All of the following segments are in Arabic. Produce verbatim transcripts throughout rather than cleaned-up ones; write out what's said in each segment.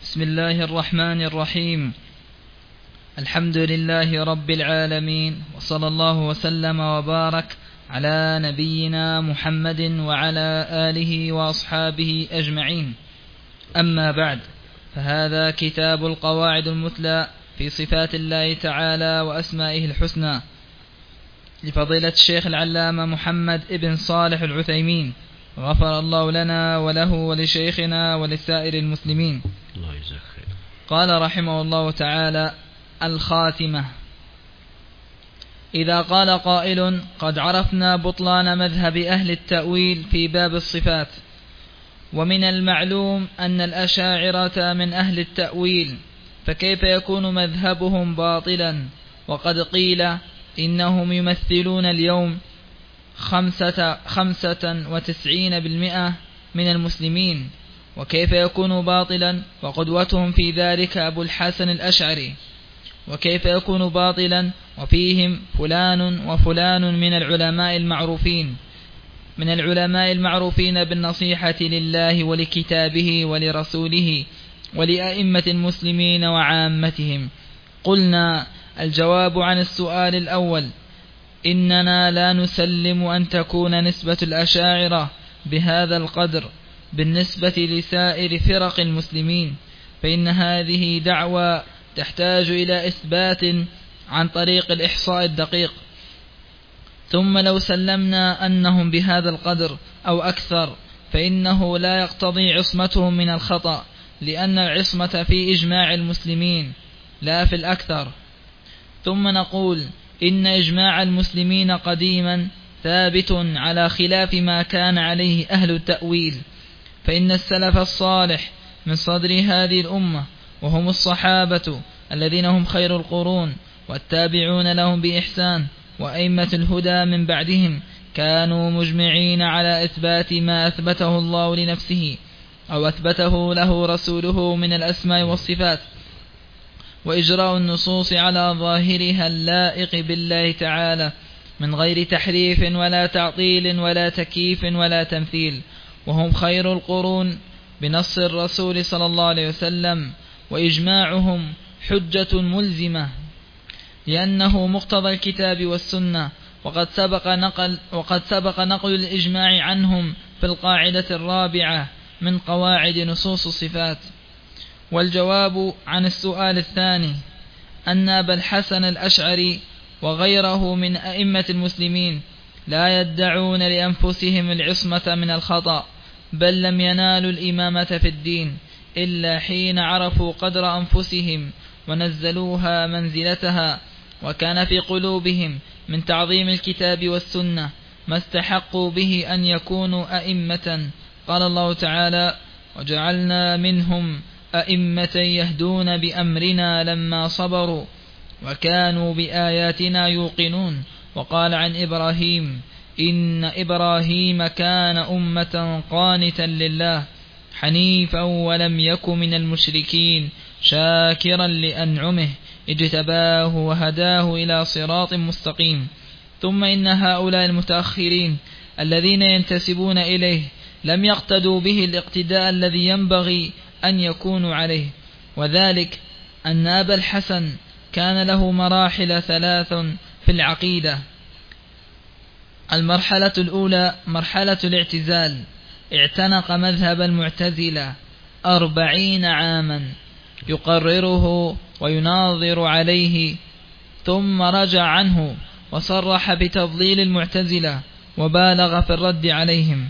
بسم الله الرحمن الرحيم. الحمد لله رب العالمين، وصلى الله وسلم وبارك على نبينا محمد وعلى آله وأصحابه أجمعين. أما بعد، فهذا كتاب القواعد المثلى في صفات الله تعالى وأسمائه الحسنى لفضيلة الشيخ العلامة محمد ابن صالح العثيمين، غفر الله لنا وله ولشيخنا ولسائر المسلمين. الله يجزاك خير. قال رحمه الله تعالى: الخاتمة. إذا قال قائل: قد عرفنا بطلان مذهب أهل التأويل في باب الصفات، ومن المعلوم أن الأشاعرة من أهل التأويل، فكيف يكون مذهبهم باطلا وقد قيل إنهم يمثلون اليوم خمسة, خمسة وتسعين بالمئة من المسلمين؟ وكيف يكون باطلا وقدوتهم في ذلك أبو الحسن الأشعري؟ وكيف يكون باطلا وفيهم فلان وفلان من العلماء المعروفين من العلماء المعروفين بالنصيحة لله ولكتابه ولرسوله ولأئمة المسلمين وعامتهم؟ قلنا: الجواب عن السؤال الأول: إننا لا نسلم أن تكون نسبة الأشاعرة بهذا القدر بالنسبة لسائر فرق المسلمين، فإن هذه دعوة تحتاج إلى إثبات عن طريق الإحصاء الدقيق. ثم لو سلمنا أنهم بهذا القدر أو أكثر، فإنه لا يقتضي عصمتهم من الخطأ، لأن العصمة في إجماع المسلمين لا في الأكثر. ثم نقول: إن إجماع المسلمين قديما ثابت على خلاف ما كان عليه أهل التأويل، فإن السلف الصالح من صدر هذه الأمة، وهم الصحابة الذين هم خير القرون والتابعون لهم بإحسان وأئمة الهدى من بعدهم، كانوا مجمعين على إثبات ما أثبته الله لنفسه أو أثبته له رسوله من الأسماء والصفات، وإجراء النصوص على ظاهرها اللائق بالله تعالى من غير تحريف ولا تعطيل ولا تكييف ولا تمثيل، وهم خير القرون بنص الرسول صلى الله عليه وسلم، وإجماعهم حجة ملزمة لأنه مقتضى الكتاب والسنة، وقد سبق نقل, وقد سبق نقل الإجماع عنهم في القاعدة الرابعة من قواعد نصوص الصفات. والجواب عن السؤال الثاني: أن أبا الحسن الأشعري وغيره من أئمة المسلمين لا يدعون لأنفسهم العصمة من الخطأ، بل لم ينالوا الإمامة في الدين إلا حين عرفوا قدر أنفسهم ونزلوها منزلتها، وكان في قلوبهم من تعظيم الكتاب والسنة ما استحقوا به أن يكونوا أئمة. قال الله تعالى: وجعلنا منهم أئمة يهدون بأمرنا لما صبروا وكانوا بآياتنا يوقنون. وقال عن إبراهيم: إن إبراهيم كان أمة قانتا لله حنيفا ولم يك من المشركين شاكرا لأنعمه اجتباه وهداه إلى صراط مستقيم. ثم إن هؤلاء المتأخرين الذين ينتسبون إليه لم يقتدوا به الاقتداء الذي ينبغي أن يكونوا عليه، وذلك أن أبا الحسن كان له مراحل ثلاث في العقيدة. المرحلة الأولى مرحلة الاعتزال، اعتنق مذهب المعتزلة أربعين عاما يقرره ويناظر عليه، ثم رجع عنه وصرح بتضليل المعتزلة وبالغ في الرد عليهم.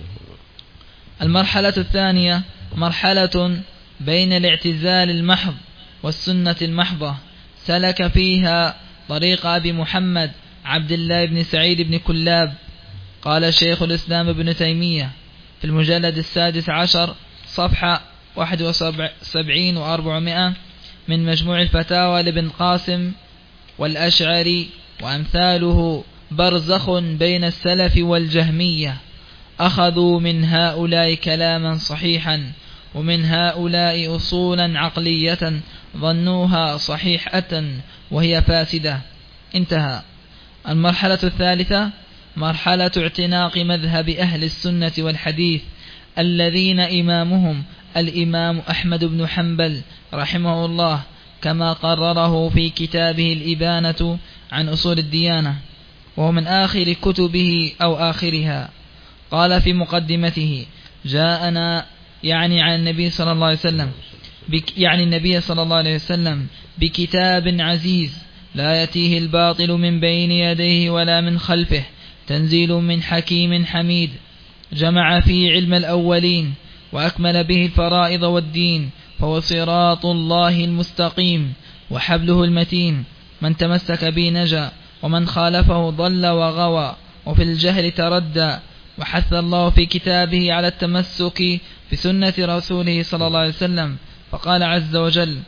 المرحلة الثانية مرحلة بين الاعتزال المحض والسنة المحضة، سلك فيها طريق أبي محمد عبد الله بن سعيد بن كلاب. قال شيخ الإسلام ابن تيمية في المجلد السادس عشر صفحة واحد وسبعين وأربعمائة من مجموع الفتاوى لابن قاسم والأشعري وأمثاله: برزخ بين السلف والجهمية، أخذوا من هؤلاء كلاما صحيحا ومن هؤلاء أصولا عقلية ظنوها صحيحة وهي فاسدة. انتهى. المرحلة الثالثة مرحلة اعتناق مذهب أهل السنة والحديث الذين إمامهم الإمام أحمد بن حنبل رحمه الله، كما قرره في كتابه الإبانة عن أصول الديانة، وهو من آخر كتبه أو آخرها. قال في مقدمته: جاءنا يعني عن النبي صلى الله عليه وسلم يعني النبي صلى الله عليه وسلم بكتاب عزيز لا يأتيه الباطل من بين يديه ولا من خلفه، تنزيل من حكيم حميد، جمع فيه علم الأولين وأكمل به الفرائض والدين، فهو صراط الله المستقيم وحبله المتين، من تمسك به نجا ومن خالفه ضل وغوى وفي الجهل تردى. وحث الله في كتابه على التمسك بسنة رسوله صلى الله عليه وسلم، فقال عز وجل: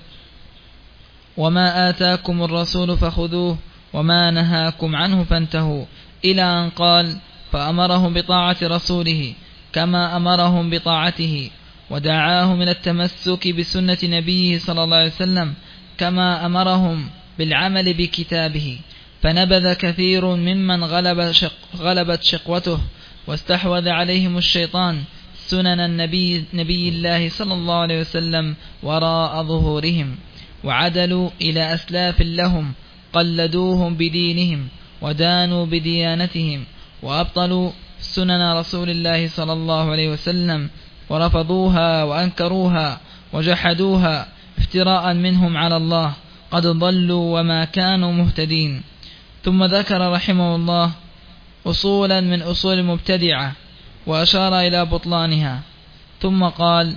وما آتاكم الرسول فخذوه وما نهاكم عنه فانتهوا، إلى أن قال: فأمرهم بطاعة رسوله كما أمرهم بطاعته، ودعاهم إلى التمسك بسنة نبيه صلى الله عليه وسلم كما أمرهم بالعمل بكتابه. فنبذ كثير ممن غلب شق غلبت شقوته واستحوذ عليهم الشيطان سنن النبي نبي الله صلى الله عليه وسلم وراء ظهورهم، وعدلوا إلى أسلاف لهم قلدوهم بدينهم ودانوا بديانتهم، وأبطلوا سنن رسول الله صلى الله عليه وسلم ورفضوها وأنكروها وجحدوها افتراء منهم على الله، قد ضلوا وما كانوا مهتدين. ثم ذكر رحمه الله أصولا من أصول المبتدعة وأشار إلى بطلانها، ثم قال: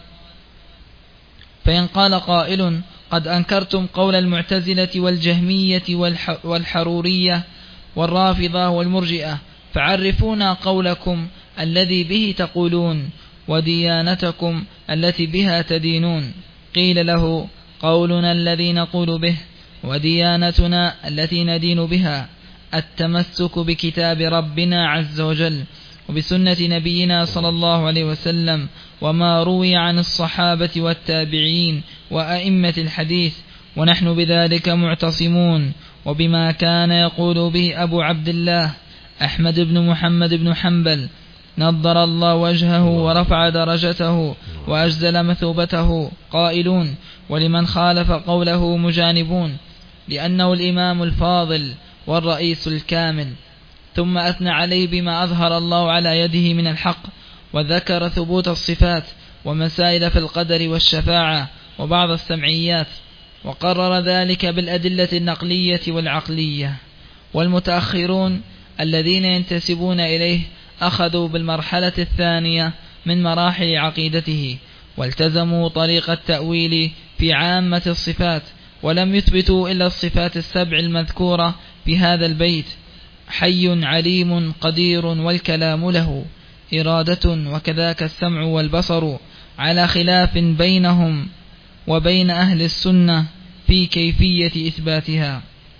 فإن قال قائل: قد أنكرتم قول المعتزلة والجهمية والحرورية والرافضة والمرجئة، فعرفونا قولكم الذي به تقولون وديانتكم التي بها تدينون. قيل له: قولنا الذي نقول به وديانتنا التي ندين بها التمسك بكتاب ربنا عز وجل وبسنة نبينا صلى الله عليه وسلم وما روي عن الصحابة والتابعين وأئمة الحديث، ونحن بذلك معتصمون، وبما كان يقول به أبو عبد الله أحمد بن محمد بن حنبل نضر الله وجهه ورفع درجته وأجزل مثوبته، قائلون: ولمن خالف قوله مجانبون، لأنه الإمام الفاضل والرئيس الكامل. ثم أثنى عليه بما أظهر الله على يده من الحق، وذكر ثبوت الصفات ومسائل في القدر والشفاعة وبعض السمعيات، وقرر ذلك بالأدلة النقلية والعقلية. والمتأخرون الذين ينتسبون إليه أخذوا بالمرحلة الثانية من مراحل عقيدته، والتزموا طريق التأويل في عامة الصفات، ولم يثبتوا إلا الصفات السبع المذكورة في هذا البيت: حي عليم قدير والكلام له إرادة وكذاك السمع والبصر، على خلاف بينهم وبين أهل السنة في كيفية إثباتها.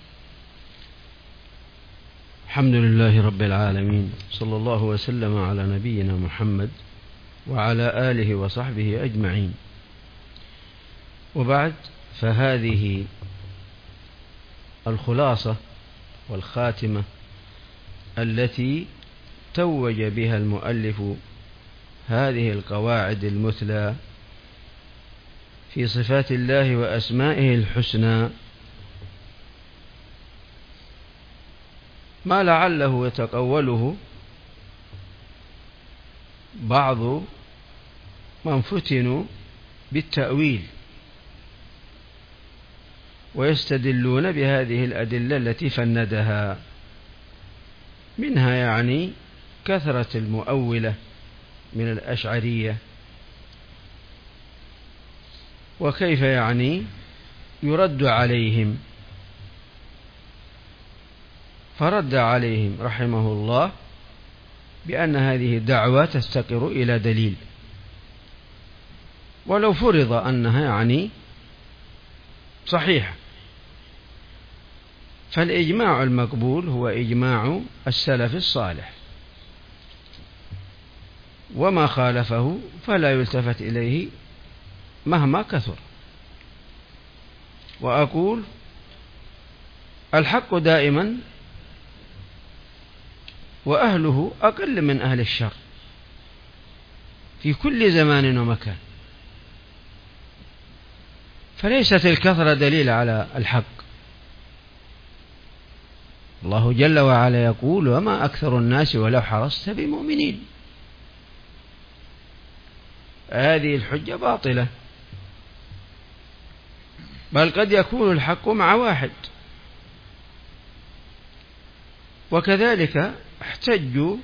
الحمد لله رب العالمين، صلى الله وسلم على نبينا محمد وعلى آله وصحبه أجمعين. وبعد، فهذه الخلاصة والخاتمة التي توج بها المؤلف هذه القواعد المثلى في صفات الله وأسمائه الحسنى، ما لعله يتقوله بعض من فتنوا بالتأويل ويستدلون بهذه الأدلة التي فندها، منها يعني كثرة المؤولة من الأشعرية، وكيف يعني يرد عليهم. فرد عليهم رحمه الله بأن هذه الدعوة تفتقر إلى دليل، ولو فرض أنها يعني صحيحة، فالإجماع المقبول هو إجماع السلف الصالح، وما خالفه فلا يلتفت إليه مهما كثر. وأقول: الحق دائما وأهله أقل من أهل الشر في كل زمان ومكان، فليست الكثرة دليل على الحق. الله جل وعلا يقول: وما أكثر الناس ولو حرصت بمؤمنين. هذه الحجة باطلة، بل قد يكون الحق مع واحد. وكذلك احتجوا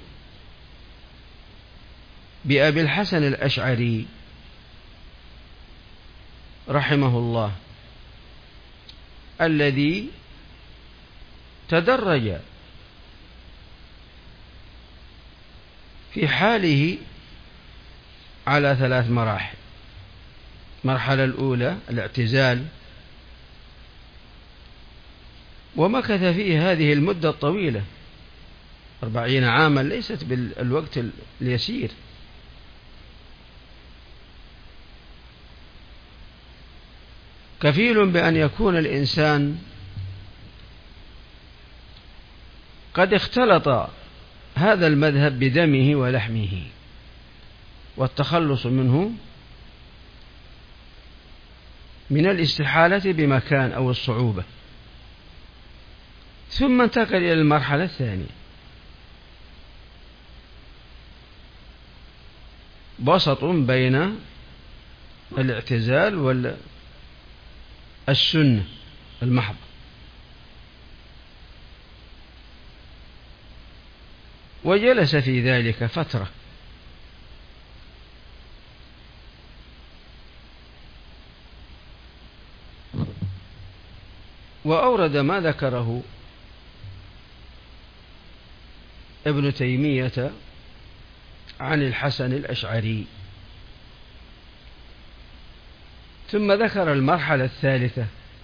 بأبي الحسن الأشعري رحمه الله، الذي تدرج في حاله على ثلاث مراحل. المرحلة الأولى الاعتزال، ومكث فيه هذه المدة الطويلة أربعين عاما، ليست بالوقت اليسير. كفيل بأن يكون الإنسان قد اختلط هذا المذهب بدمه ولحمه، والتخلص منه من الاستحالة بمكان أو الصعوبة، ثم انتقل إلى المرحلة الثانية، وسط بين الاعتزال والسنة المحض. وجلس في ذلك فترة، وأورد ما ذكره ابن تيمية عن الحسن الأشعري، ثم ذكر المرحلة الثالثة،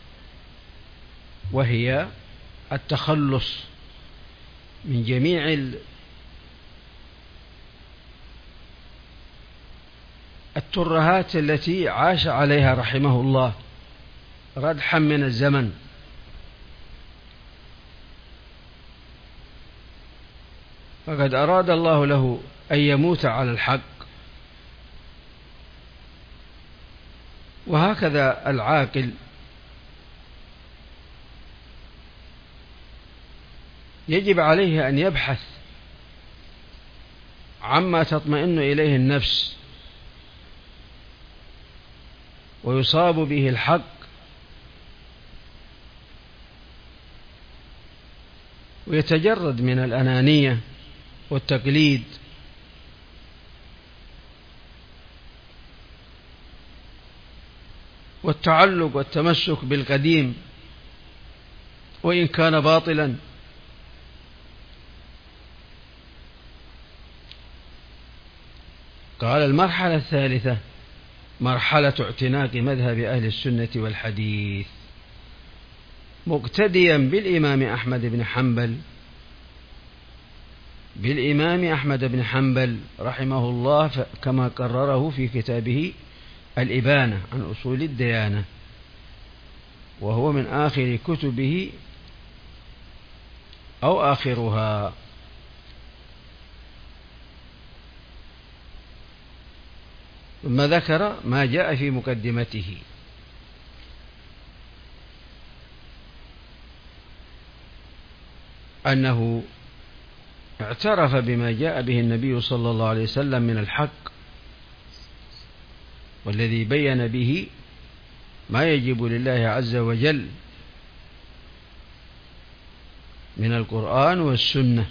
وهي التخلص من جميع الترهات التي عاش عليها رحمه الله ردحا من الزمن. فقد أراد الله له أن يموت على الحق، وهكذا العاقل يجب عليه أن يبحث عما تطمئن إليه النفس ويصاب به الحق، ويتجرد من الأنانية والتقليد، والتعلق والتمسك بالقديم وإن كان باطلا. قال: المرحلة الثالثة مرحلة اعتناق مذهب أهل السنة والحديث، مقتديا بالإمام أحمد بن حنبل بالإمام أحمد بن حنبل رحمه الله، كما قرره في كتابه الإبانة عن أصول الديانة، وهو من آخر كتبه أو آخرها. ثم ذكر ما جاء في مقدمته، أنه اعترف بما جاء به النبي صلى الله عليه وسلم من الحق، والذي بين به ما يجب لله عز وجل من القرآن والسنة،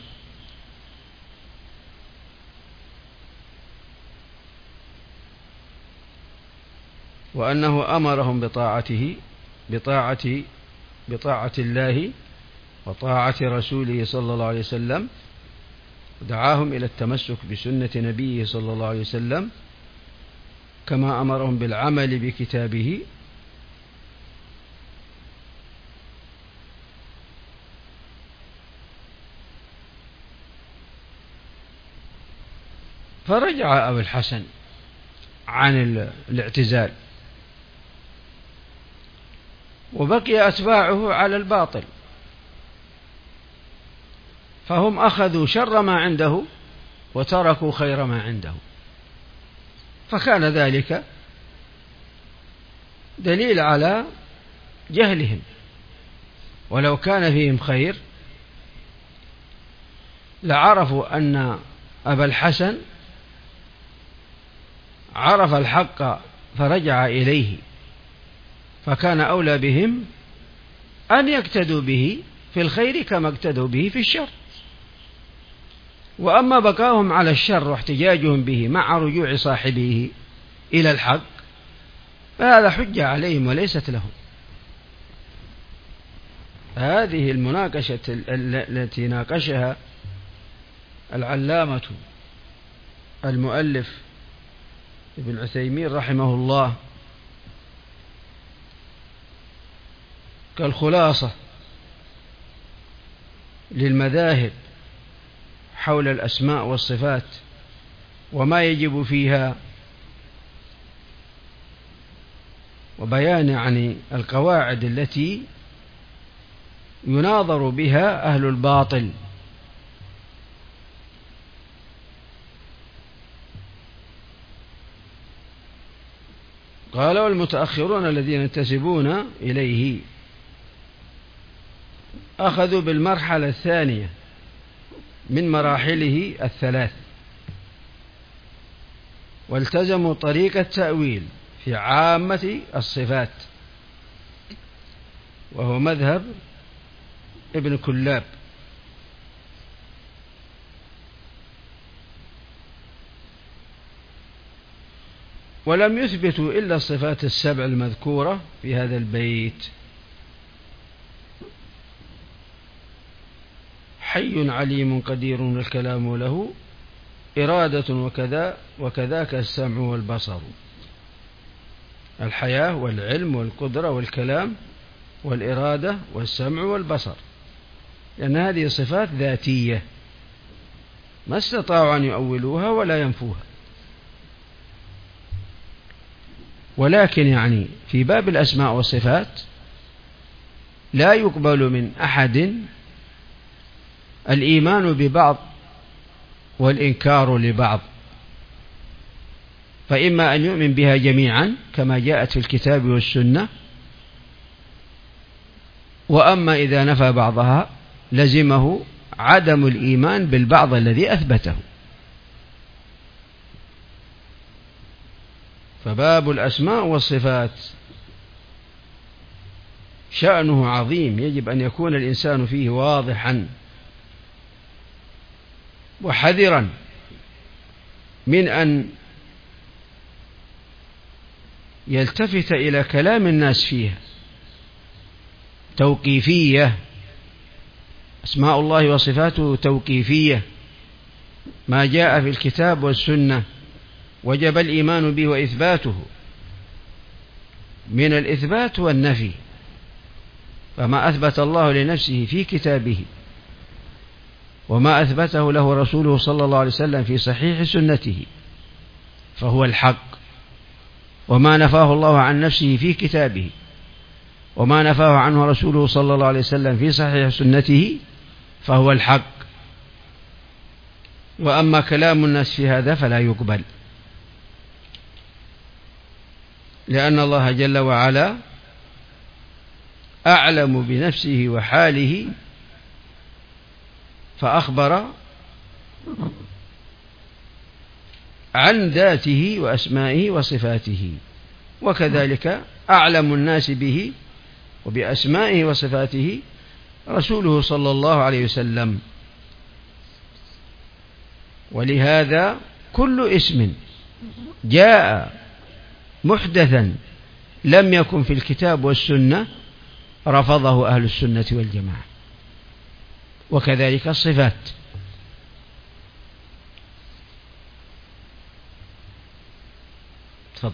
وأنه أمرهم بطاعته بطاعة بطاعة الله وطاعة رسوله صلى الله عليه وسلم، ودعاهم إلى التمسك بسنة نبيه صلى الله عليه وسلم، كما أمرهم بالعمل بكتابه، فرجع أبو الحسن عن الاعتزال، وبقي أتباعه على الباطل، فهم أخذوا شر ما عنده وتركوا خير ما عنده، فكان ذلك دليل على جهلهم، ولو كان فيهم خير لعرفوا أن أبا الحسن عرف الحق فرجع إليه، فكان أولى بهم أن يقتدوا به في الخير كما اقتدوا به في الشر. وأما بقاهم على الشر واحتجاجهم به مع رجوع صاحبه إلى الحق فهذا حجة عليهم وليست لهم. هذه المناقشة التي ناقشها العلامة المؤلف ابن عثيمين رحمه الله كالخلاصة للمذاهب حول الأسماء والصفات وما يجب فيها، وبيان عن القواعد التي يناظر بها أهل الباطل. قال: والمتأخرون الذين ينتسبون إليه أخذوا بالمرحلة الثانية من مراحله الثلاث، والتزموا طريق التأويل في عامة الصفات، وهو مذهب ابن كلاب. ولم يثبتوا إلا الصفات السبع المذكورة في هذا البيت: حي عليم قدير الكلام له إرادة وكذا وكذاك السمع والبصر. الحياة والعلم والقدرة والكلام والإرادة والسمع والبصر، لأن هذه صفات ذاتية ما استطاعوا أن يؤولوها ولا ينفوها. ولكن يعني في باب الأسماء والصفات لا يقبل من أحد الإيمان ببعض والإنكار لبعض، فإما أن يؤمن بها جميعا كما جاءت في الكتاب والسنة، وأما إذا نفى بعضها لزمه عدم الإيمان بالبعض الذي أثبته. فباب الأسماء والصفات شأنه عظيم، يجب أن يكون الإنسان فيه واضحا وحذرا من أن يلتفت إلى كلام الناس فيها توقيفية. أسماء الله وصفاته توقيفية، ما جاء في الكتاب والسنة وجب الإيمان به وإثباته من الإثبات والنفي. فما أثبت الله لنفسه في كتابه وما أثبته له رسوله صلى الله عليه وسلم في صحيح سنته فهو الحق، وما نفاه الله عن نفسه في كتابه وما نفاه عنه رسوله صلى الله عليه وسلم في صحيح سنته فهو الحق. وأما كلام الناس في هذا فلا يقبل، لأن الله جل وعلا أعلم بنفسه وحاله، فأخبر عن ذاته وأسمائه وصفاته، وكذلك أعلم الناس به وبأسمائه وصفاته رسوله صلى الله عليه وسلم. ولهذا كل اسم جاء محدثا لم يكن في الكتاب والسنة رفضه أهل السنة والجماعة، وكذلك الصفات. تفضل.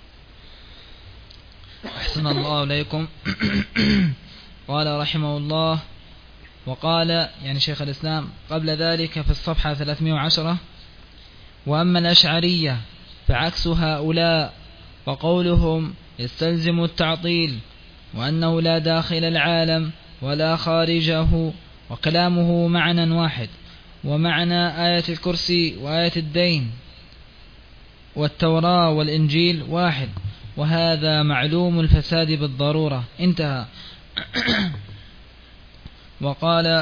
أحسن الله إليكم. قال رحمه الله: وقال يعني شيخ الإسلام قبل ذلك في الصفحة ثلاثمائة وعشرة: وأما الأشعرية فعكس هؤلاء، وقولهم يستلزم التعطيل، وأنه لا داخل العالم ولا خارجه، وكلامه معنى واحد، ومعنى آية الكرسي وآية الدين والتوراة والإنجيل واحد، وهذا معلوم الفساد بالضرورة. انتهى. وقال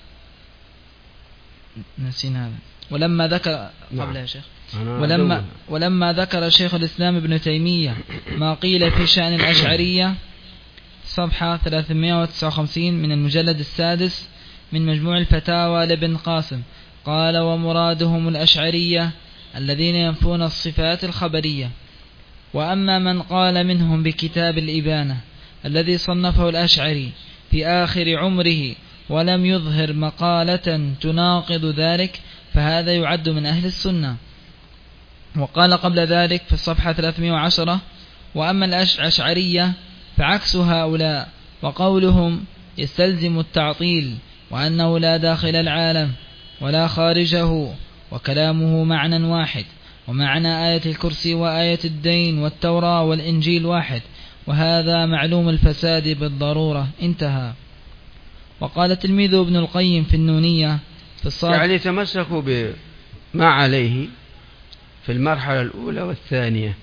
نسينا هذا. ولما ذكر قبل يا شيخ ولما, ولما ذكر شيخ الإسلام ابن تيمية ما قيل في شأن الأشعرية، صفحة ثلاثمائة وتسعة وخمسين من المجلد السادس من مجموع الفتاوى لابن قاسم، قال: ومرادهم الأشعرية الذين ينفون الصفات الخبرية. وأما من قال منهم بكتاب الإبانة الذي صنفه الأشعري في آخر عمره ولم يظهر مقالة تناقض ذلك فهذا يعد من أهل السنة. وقال قبل ذلك في الصفحة ثلاثمائة وعشرة: وأما الأشعرية فعكس هؤلاء، وقولهم يستلزم التعطيل وأنه لا داخل العالم ولا خارجه، وكلامه معنى واحد، ومعنى آية الكرسي وآية الدين والتوراة والإنجيل واحد، وهذا معلوم الفساد بالضرورة. انتهى. وقال تلميذ ابن القيم في النونية في الصاد يعني تمسكوا بما عليه في المرحلة الأولى والثانية،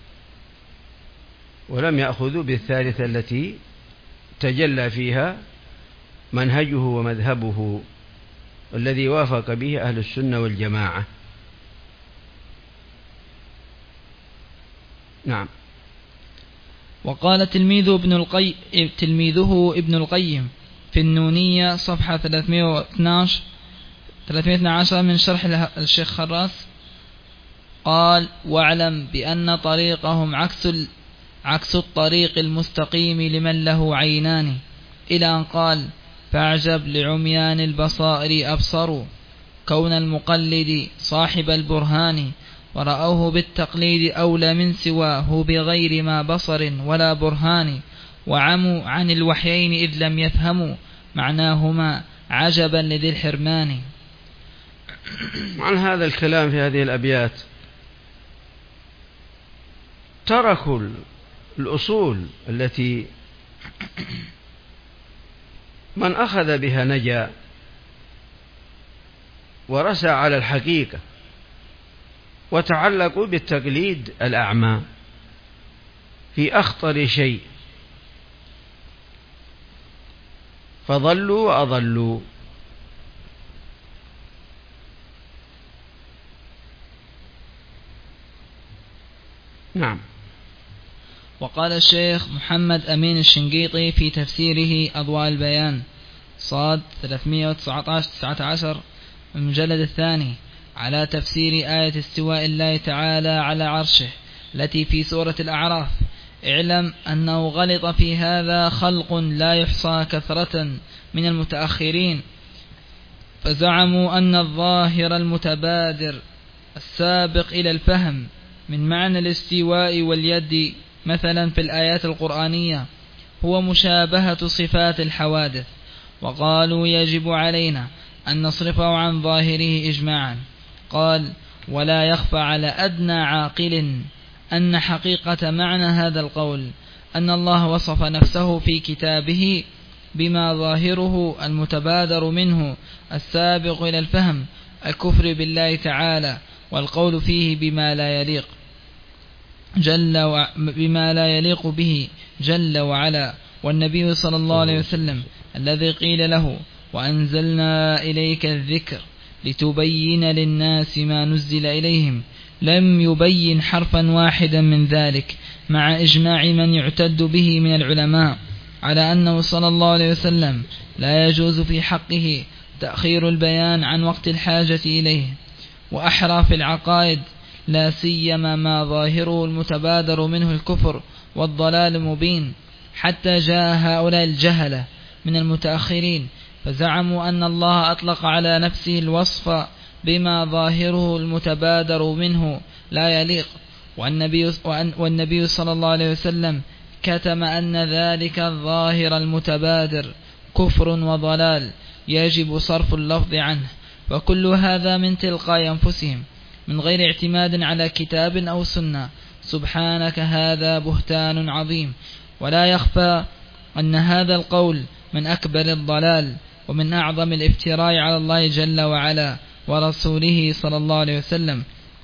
ولم يأخذوا بالثالثة التي تجلى فيها منهجه ومذهبه الذي وافق به أهل السنة والجماعة. نعم. وقال تلميذ ابن القيم تلميذه ابن القيم في النونية صفحة ثلاثمائة واثني عشر من شرح الشيخ خراس، قال: واعلم بأن طريقهم عكس عكس الطريق المستقيم لمن له عينان، إلى أن قال: فاعجب لعميان البصائر أبصروا كون المقلد صاحب البرهان، ورأوه بالتقليد أولى من سواه بغير ما بصر ولا برهان، وعموا عن الوحيين إذ لم يفهموا معناهما عجبا لذي الحرمان. عن هذا الكلام في هذه الأبيات تركوا الأصول التي من أخذ بها نجا ورسى على الحقيقة، وتعلقوا بالتقليد الأعمى في أخطر شيء، فضلوا وأضلوا. نعم. وقال الشيخ محمد أمين الشنقيطي في تفسيره أضواء البيان، صاد ثلاثمائة وتسعة عشر المجلد الثاني، على تفسير آية استواء الله تعالى على عرشه التي في سورة الأعراف: اعلم أنه غلط في هذا خلق لا يحصى كثرة من المتأخرين، فزعموا أن الظاهر المتبادر السابق إلى الفهم من معنى الاستواء واليد مثلا في الآيات القرآنية هو مشابهة صفات الحوادث، وقالوا يجب علينا أن نصرفه عن ظاهره إجماعا. قال: ولا يخفى على أدنى عاقل أن حقيقة معنى هذا القول أن الله وصف نفسه في كتابه بما ظاهره المتبادر منه السابق إلى الفهم الكفر بالله تعالى، والقول فيه بما لا يليق جل و... بما لا يليق به جل وعلا. والنبي صلى الله عليه وسلم الذي قيل له: وأنزلنا إليك الذكر لتبين للناس ما نزل إليهم، لم يبين حرفا واحدا من ذلك، مع إجماع من يعتد به من العلماء على أنه صلى الله عليه وسلم لا يجوز في حقه تأخير البيان عن وقت الحاجة إليه. وأحرى في العقائد لا سيما ما ظاهره المتبادر منه الكفر والضلال المبين، حتى جاء هؤلاء الجهلة من المتأخرين فزعموا أن الله أطلق على نفسه الوصف بما ظاهره المتبادر منه لا يليق، والنبي, والنبي صلى الله عليه وسلم كتم أن ذلك الظاهر المتبادر كفر وضلال يجب صرف اللفظ عنه، وكل هذا من تلقاء أنفسهم من غير اعتماد على كتاب أو سنة. سبحانك، هذا بهتان عظيم. ولا يخفى أن هذا القول من أكبر الضلال ومن أعظم الافتراء على الله جل وعلا ورسوله صلى الله عليه وسلم،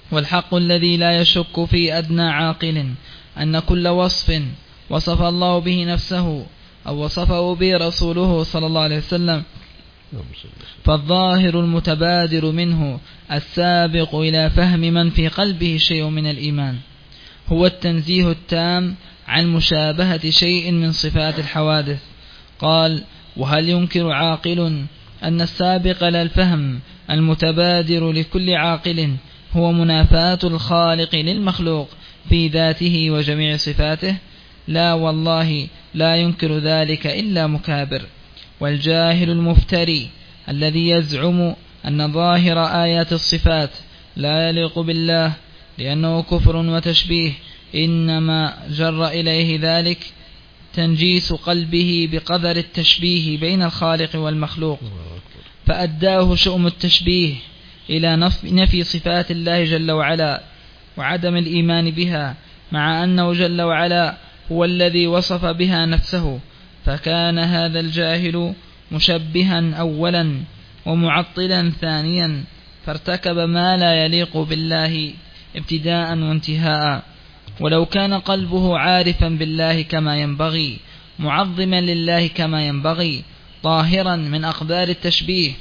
والحق الذي لا يشك في أدنى عاقل أن كل وصف وصف الله به نفسه أو وصفه به رسوله صلى الله عليه وسلم فالظاهر المتبادر منه السابق إلى فهم من في قلبه شيء من الإيمان هو التنزيه التام عن مشابهة شيء من صفات الحوادث. قال: وهل ينكر عاقل أن السابق للفهم المتبادر لكل عاقل هو منافاة الخالق للمخلوق في ذاته وجميع صفاته؟ لا والله، لا ينكر ذلك إلا مكابر. والجاهل المفتري الذي يزعم أن ظاهر آيات الصفات لا يليق بالله لأنه كفر وتشبيه، إنما جر إليه ذلك تنجيس قلبه بقدر التشبيه بين الخالق والمخلوق، فأداه شؤم التشبيه إلى نفي صفات الله جل وعلا وعدم الإيمان بها، مع أنه جل وعلا هو الذي وصف بها نفسه. فكان هذا الجاهل مشبها أولا ومعطلا ثانيا، فارتكب ما لا يليق بالله ابتداء وانتهاء. ولو كان قلبه عارفا بالله كما ينبغي، معظما لله كما ينبغي، طاهرا من أقدار التشبيه،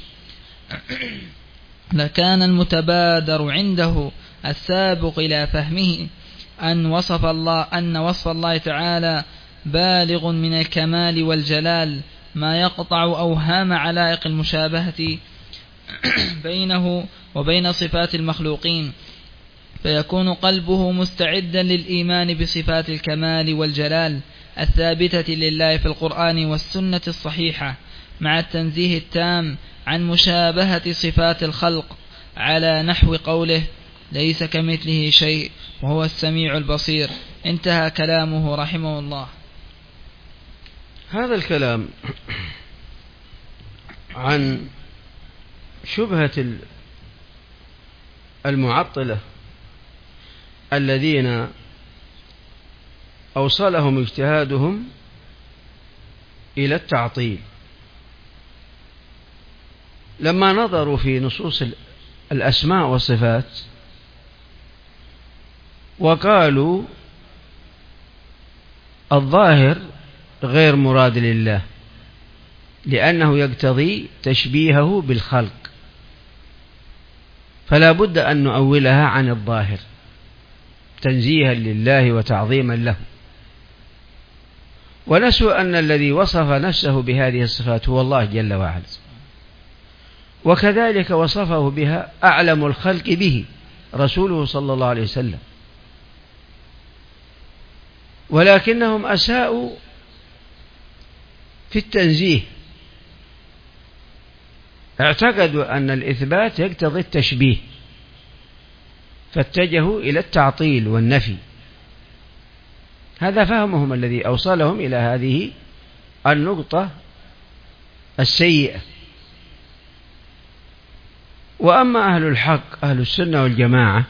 لكان المتبادر عنده السابق إلى فهمه أن وصف الله أن وصف الله تعالى بالغ من الكمال والجلال ما يقطع أوهام علائق المشابهة بينه وبين صفات المخلوقين، فيكون قلبه مستعدا للإيمان بصفات الكمال والجلال الثابتة لله في القرآن والسنة الصحيحة، مع التنزيه التام عن مشابهة صفات الخلق على نحو قوله: ليس كمثله شيء وهو السميع البصير. انتهى كلامه رحمه الله. هذا الكلام عن شبهة المعطلة الذين أوصلهم اجتهادهم إلى التعطيل، لما نظروا في نصوص الأسماء والصفات وقالوا الظاهر غير مراد لله لأنه يقتضي تشبيهه بالخلق، فلا بد أن نؤولها عن الظاهر تنزيها لله وتعظيما له، ونسوا أن الذي وصف نفسه بهذه الصفات هو الله جل وعلا، وكذلك وصفه بها أعلم الخلق به رسوله صلى الله عليه وسلم، ولكنهم أساءوا في التنزيه، اعتقدوا أن الإثبات يقتضي التشبيه فاتجهوا إلى التعطيل والنفي. هذا فهمهم الذي أوصلهم إلى هذه النقطة السيئة. وأما أهل الحق أهل السنة والجماعة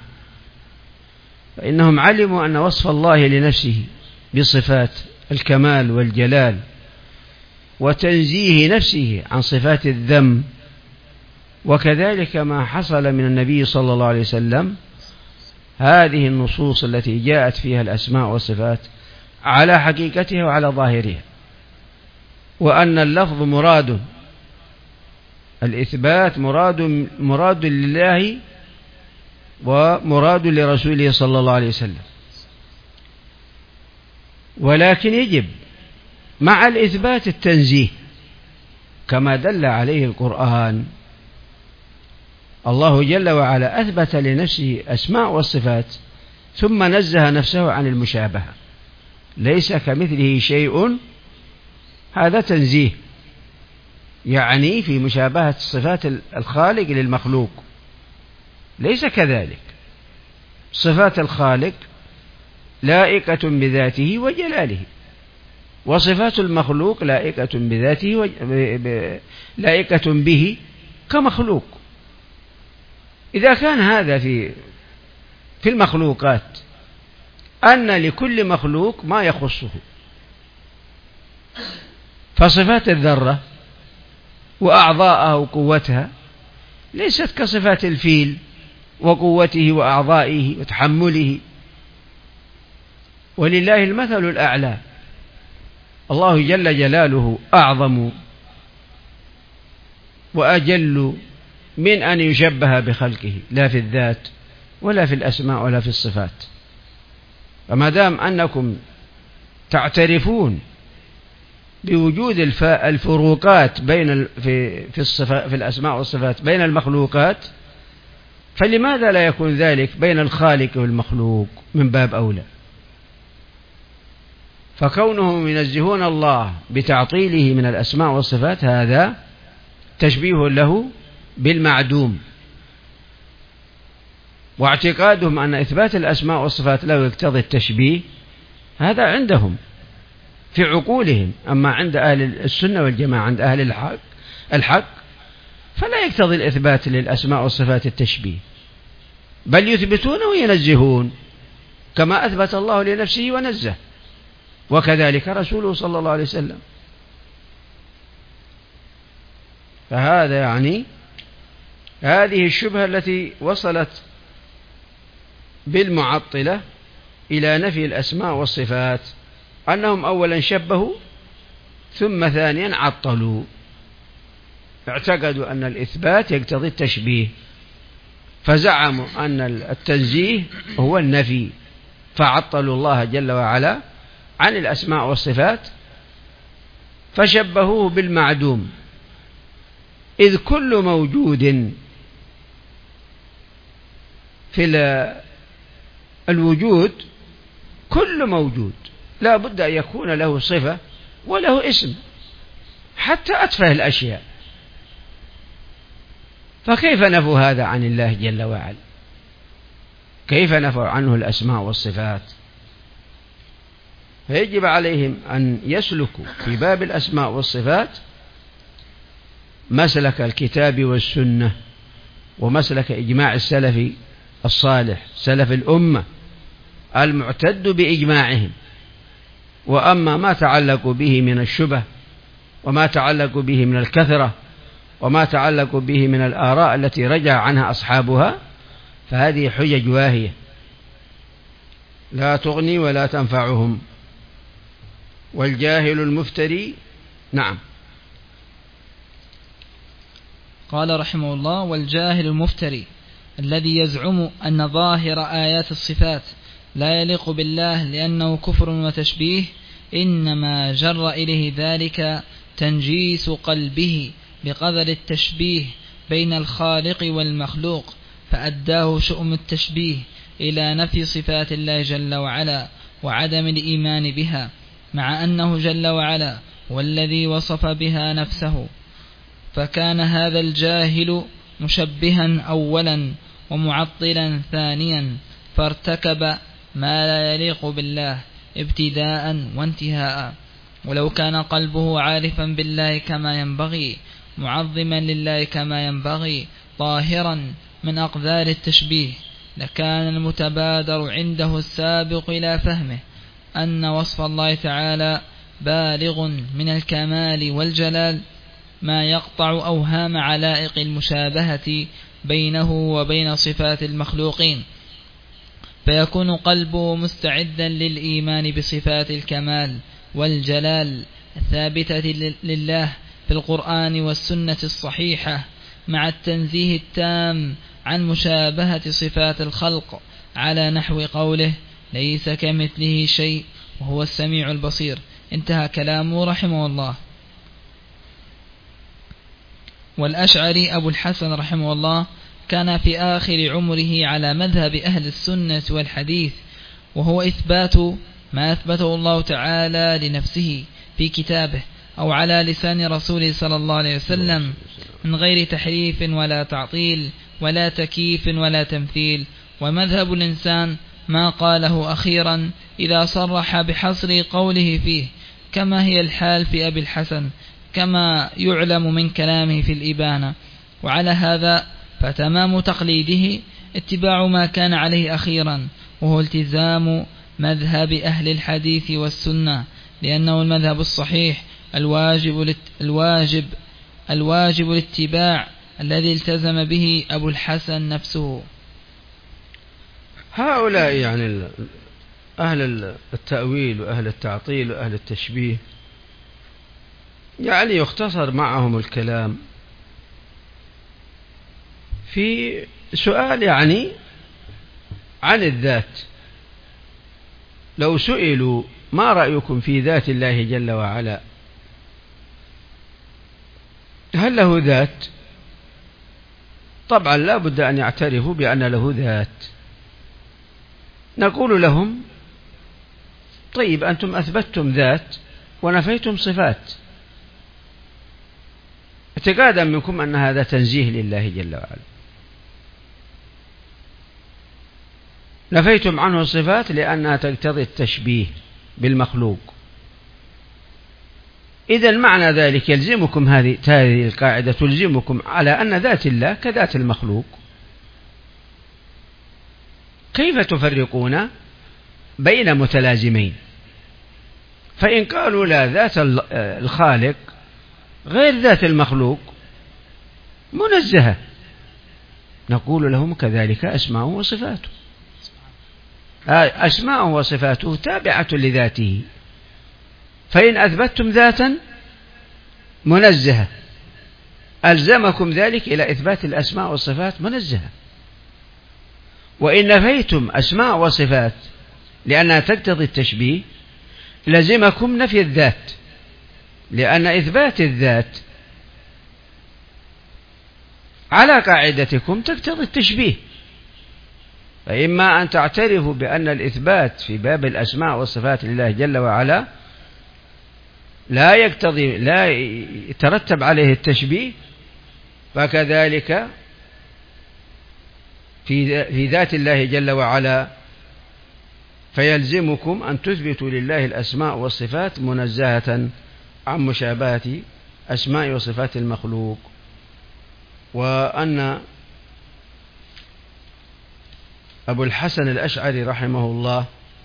فإنهم علموا أن وصف الله لنفسه بصفات الكمال والجلال وتنزيه نفسه عن صفات الذم، وكذلك ما حصل من النبي صلى الله عليه وسلم، هذه النصوص التي جاءت فيها الأسماء والصفات على حقيقتها وعلى ظاهرها، وأن اللفظ مراد، الإثبات مراد مراد لله ومراد لرسوله صلى الله عليه وسلم، ولكن يجب مع الإثبات التنزيه كما دل عليه القرآن. الله جل وعلا أثبت لنفسه أسماء والصفات ثم نزه نفسه عن المشابهة، ليس كمثله شيء، هذا تنزيه يعني في مشابهة صفات الخالق للمخلوق، ليس كذلك. صفات الخالق لائقة بذاته وجلاله، وصفات المخلوق لائقة بذاته و... لائقة به كمخلوق. إذا كان هذا في في المخلوقات أن لكل مخلوق ما يخصه، فصفات الذرة وأعضاءها وقوتها ليست كصفات الفيل وقوته وأعضائه وتحمله. ولله المثل الأعلى، الله جل جلاله أعظم وأجل من أن يشبه بخلقه، لا في الذات ولا في الأسماء ولا في الصفات. فما دام أنكم تعترفون بوجود الفروقات بين في في الصفات في الأسماء والصفات بين المخلوقات، فلماذا لا يكون ذلك بين الخالق والمخلوق من باب أولى؟ فكونهم ينزهون الله بتعطيله من الأسماء والصفات هذا تشبيه له بالمعدوم، واعتقادهم أن إثبات الأسماء والصفات له يقتضي التشبيه هذا عندهم في عقولهم. أما عند أهل السنة والجماعة، عند أهل الحق الحق فلا يقتضي الإثبات للأسماء والصفات التشبيه، بل يثبتون وينزهون كما أثبت الله لنفسه ونزه، وكذلك رسوله صلى الله عليه وسلم. فهذا يعني هذه الشبهة التي وصلت بالمعطلة إلى نفي الأسماء والصفات، أنهم أولا شبهوا ثم ثانيا عطلوا، اعتقدوا أن الإثبات يقتضي التشبيه، فزعموا أن التنزيه هو النفي، فعطلوا الله جل وعلا عن الأسماء والصفات، فشبهوه بالمعدوم، إذ كل موجود في الوجود كل موجود لا بد أن يكون له صفة وله اسم، حتى أتفه الأشياء. فكيف نفوا هذا عن الله جل وعلا؟ كيف نفوا عنه الأسماء والصفات؟ فيجب عليهم أن يسلكوا في باب الأسماء والصفات مسلك الكتاب والسنة، ومسلك إجماع السلف الصالح سلف الأمة المعتد بإجماعهم. وأما ما تعلق به من الشبه، وما تعلق به من الكثرة، وما تعلق به من الآراء التي رجع عنها أصحابها، فهذه حجج واهية لا تغني ولا تنفعهم. والجاهل المفتري. نعم. قال رحمه الله: والجاهل المفتري الذي يزعم أن ظاهر آيات الصفات لا يليق بالله لأنه كفر وتشبيه، إنما جر إليه ذلك تنجيس قلبه بقدر التشبيه بين الخالق والمخلوق، فأداه شؤم التشبيه إلى نفي صفات الله جل وعلا وعدم الإيمان بها، مع أنه جل وعلا والذي وصف بها نفسه. فكان هذا الجاهل مشبها أولا ومعطلا ثانيا، فارتكب ما لا يليق بالله ابتداء وانتهاء. ولو كان قلبه عارفا بالله كما ينبغي، معظما لله كما ينبغي، طاهرا من أقذار التشبيه، لكان المتبادر عنده السابق إلى فهمه أن وصف الله تعالى بالغ من الكمال والجلال ما يقطع أوهام علائق المشابهة بينه وبين صفات المخلوقين، فيكون قلبه مستعدا للإيمان بصفات الكمال والجلال الثابتة لله في القرآن والسنة الصحيحة، مع التنزيه التام عن مشابهة صفات الخلق، على نحو قوله: ليس كمثله شيء وهو السميع البصير. انتهى كلامه رحمه الله. والأشعري أبو الحسن رحمه الله كان في آخر عمره على مذهب أهل السنة والحديث، وهو إثبات ما أثبته الله تعالى لنفسه في كتابه أو على لسان رسوله صلى الله عليه وسلم، من غير تحريف ولا تعطيل ولا تكييف ولا تمثيل. ومذهب الإنسان ما قاله أخيرا إذا صرح بحصر قوله فيه، كما هي الحال في أبي الحسن، كما يعلم من كلامه في الإبانة. وعلى هذا فتمام تقليده اتباع ما كان عليه أخيرا، وهو التزام مذهب أهل الحديث والسنة، لأنه المذهب الصحيح الواجب الواجب الواجب الاتباع الذي التزم به أبو الحسن نفسه. هؤلاء يعني أهل التأويل وأهل التعطيل وأهل التشبيه يعني يختصر معهم الكلام في سؤال يعني عن الذات. لو سئلوا ما رأيكم في ذات الله جل وعلا، هل له ذات؟ طبعا لا بد أن يعترفوا بأن له ذات. نقول لهم طيب أنتم أثبتتم ذات ونفيتم صفات، اعتقادا منكم أن هذا تنزيه لله جل وعلا. نفيتم عنه الصفات لأنها تقتضي التشبيه بالمخلوق. إذا معنى ذلك يلزمكم هذه هذه القاعدة تلزمكم على أن ذات الله كذات المخلوق. كيف تفرقون بين متلازمين؟ فإن قالوا لا، ذات الخالق غير ذات المخلوق منزهة، نقول لهم كذلك أسماءه وصفاته. أسماءه وصفاته تابعة لذاته، فإن أثبتتم ذاتا منزهة ألزمكم ذلك إلى إثبات الأسماء والصفات منزهة. وإن نفيتم أسماء وصفات لأنها تقتضي التشبيه لزمكم نفي الذات، لأن إثبات الذات على قاعدتكم تقتضي التشبيه. فإما أن تعترفوا بأن الإثبات في باب الأسماء والصفات لله جل وعلا لا يقتضي لا يترتب عليه التشبيه، فكذلك في في ذات الله جل وعلا فيلزمكم أن تثبتوا لله الأسماء والصفات منزهة عن مشابهة أسماء وصفات المخلوق. وأن أبو الحسن الأشعري رحمه الله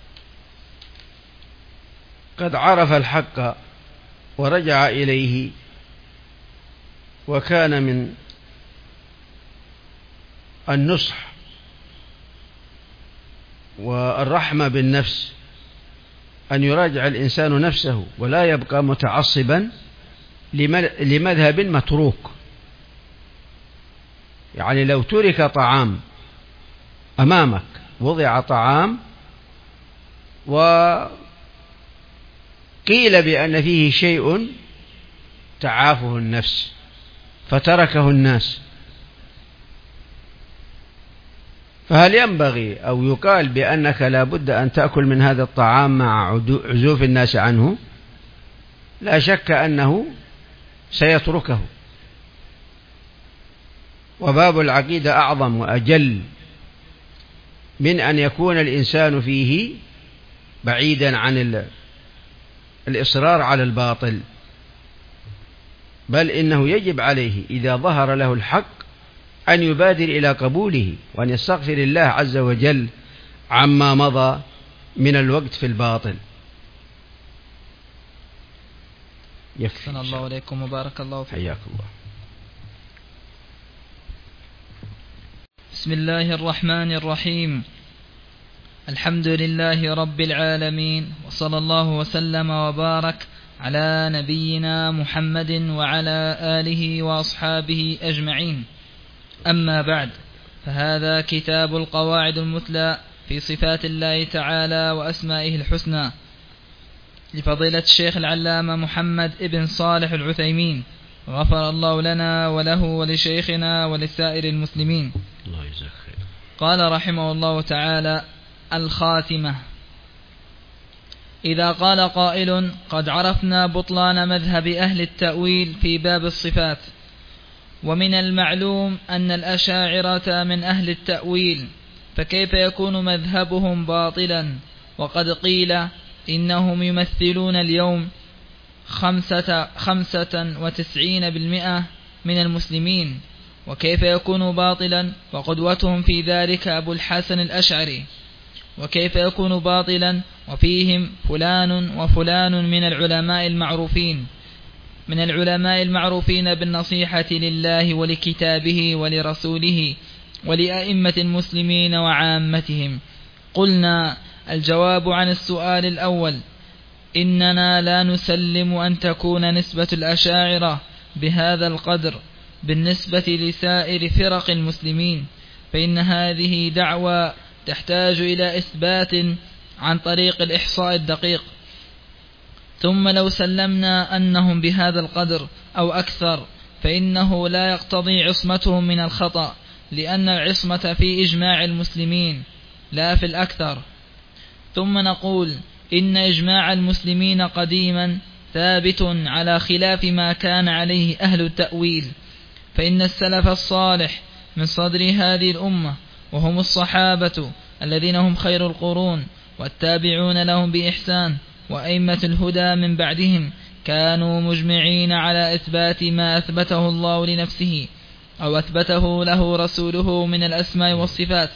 قد عرف الحق ورجع إليه، وكان من النصح والرحمة بالنفس أن يراجع الإنسان نفسه ولا يبقى متعصبا لمذهب متروك. يعني لو ترك طعام أمامك، وضع طعام وقيل بأن فيه شيء تعافه النفس فتركه الناس، فهل ينبغي أو يقال بأنك لا بد أن تأكل من هذا الطعام مع عزوف الناس عنه؟ لا شك أنه سيتركه. وباب العقيدة أعظم وأجل من أن يكون الإنسان فيه بعيدا عن الإصرار على الباطل، بل إنه يجب عليه إذا ظهر له الحق أن يبادر إلى قبوله وأن يستغفر الله عز وجل عما مضى من الوقت في الباطل. أحسن الله عليكم وبارك الله فيكم. حياك الله. بسم الله الرحمن الرحيم. الحمد لله رب العالمين، وصلى الله وسلم وبارك على نبينا محمد وعلى آله وأصحابه أجمعين. أما بعد، فهذا كتاب القواعد المثلى في صفات الله تعالى وأسمائه الحسنى لفضيلة الشيخ العلامة محمد ابن صالح العثيمين، غفر الله لنا وله ولشيخنا ولسائر المسلمين. الله يجزاك خير. قال رحمه الله تعالى: الخاتمة. إذا قال قائل: قد عرفنا بطلان مذهب أهل التأويل في باب الصفات، ومن المعلوم أن الأشاعرة من أهل التأويل، فكيف يكون مذهبهم باطلا وقد قيل إنهم يمثلون اليوم خمسة, خمسة وتسعين بالمئة من المسلمين؟ وكيف يكون باطلا وقدوتهم في ذلك أبو الحسن الأشعري؟ وكيف يكون باطلا وفيهم فلان وفلان من العلماء المعروفين من العلماء المعروفين بالنصيحة لله ولكتابه ولرسوله ولأئمة المسلمين وعامتهم، قلنا: الجواب عن السؤال الأول: إننا لا نسلم أن تكون نسبة الأشاعرة بهذا القدر بالنسبة لسائر فرق المسلمين، فإن هذه دعوى تحتاج إلى إثبات عن طريق الإحصاء الدقيق. ثم لو سلمنا أنهم بهذا القدر أو أكثر فإنه لا يقتضي عصمتهم من الخطأ، لأن العصمة في إجماع المسلمين لا في الأكثر. ثم نقول: إن إجماع المسلمين قديما ثابت على خلاف ما كان عليه أهل التأويل، فإن السلف الصالح من صدر هذه الأمة وهم الصحابة الذين هم خير القرون والتابعون لهم بإحسان وأئمة الهدى من بعدهم كانوا مجمعين على إثبات ما أثبته الله لنفسه أو أثبته له رسوله من الأسماء والصفات،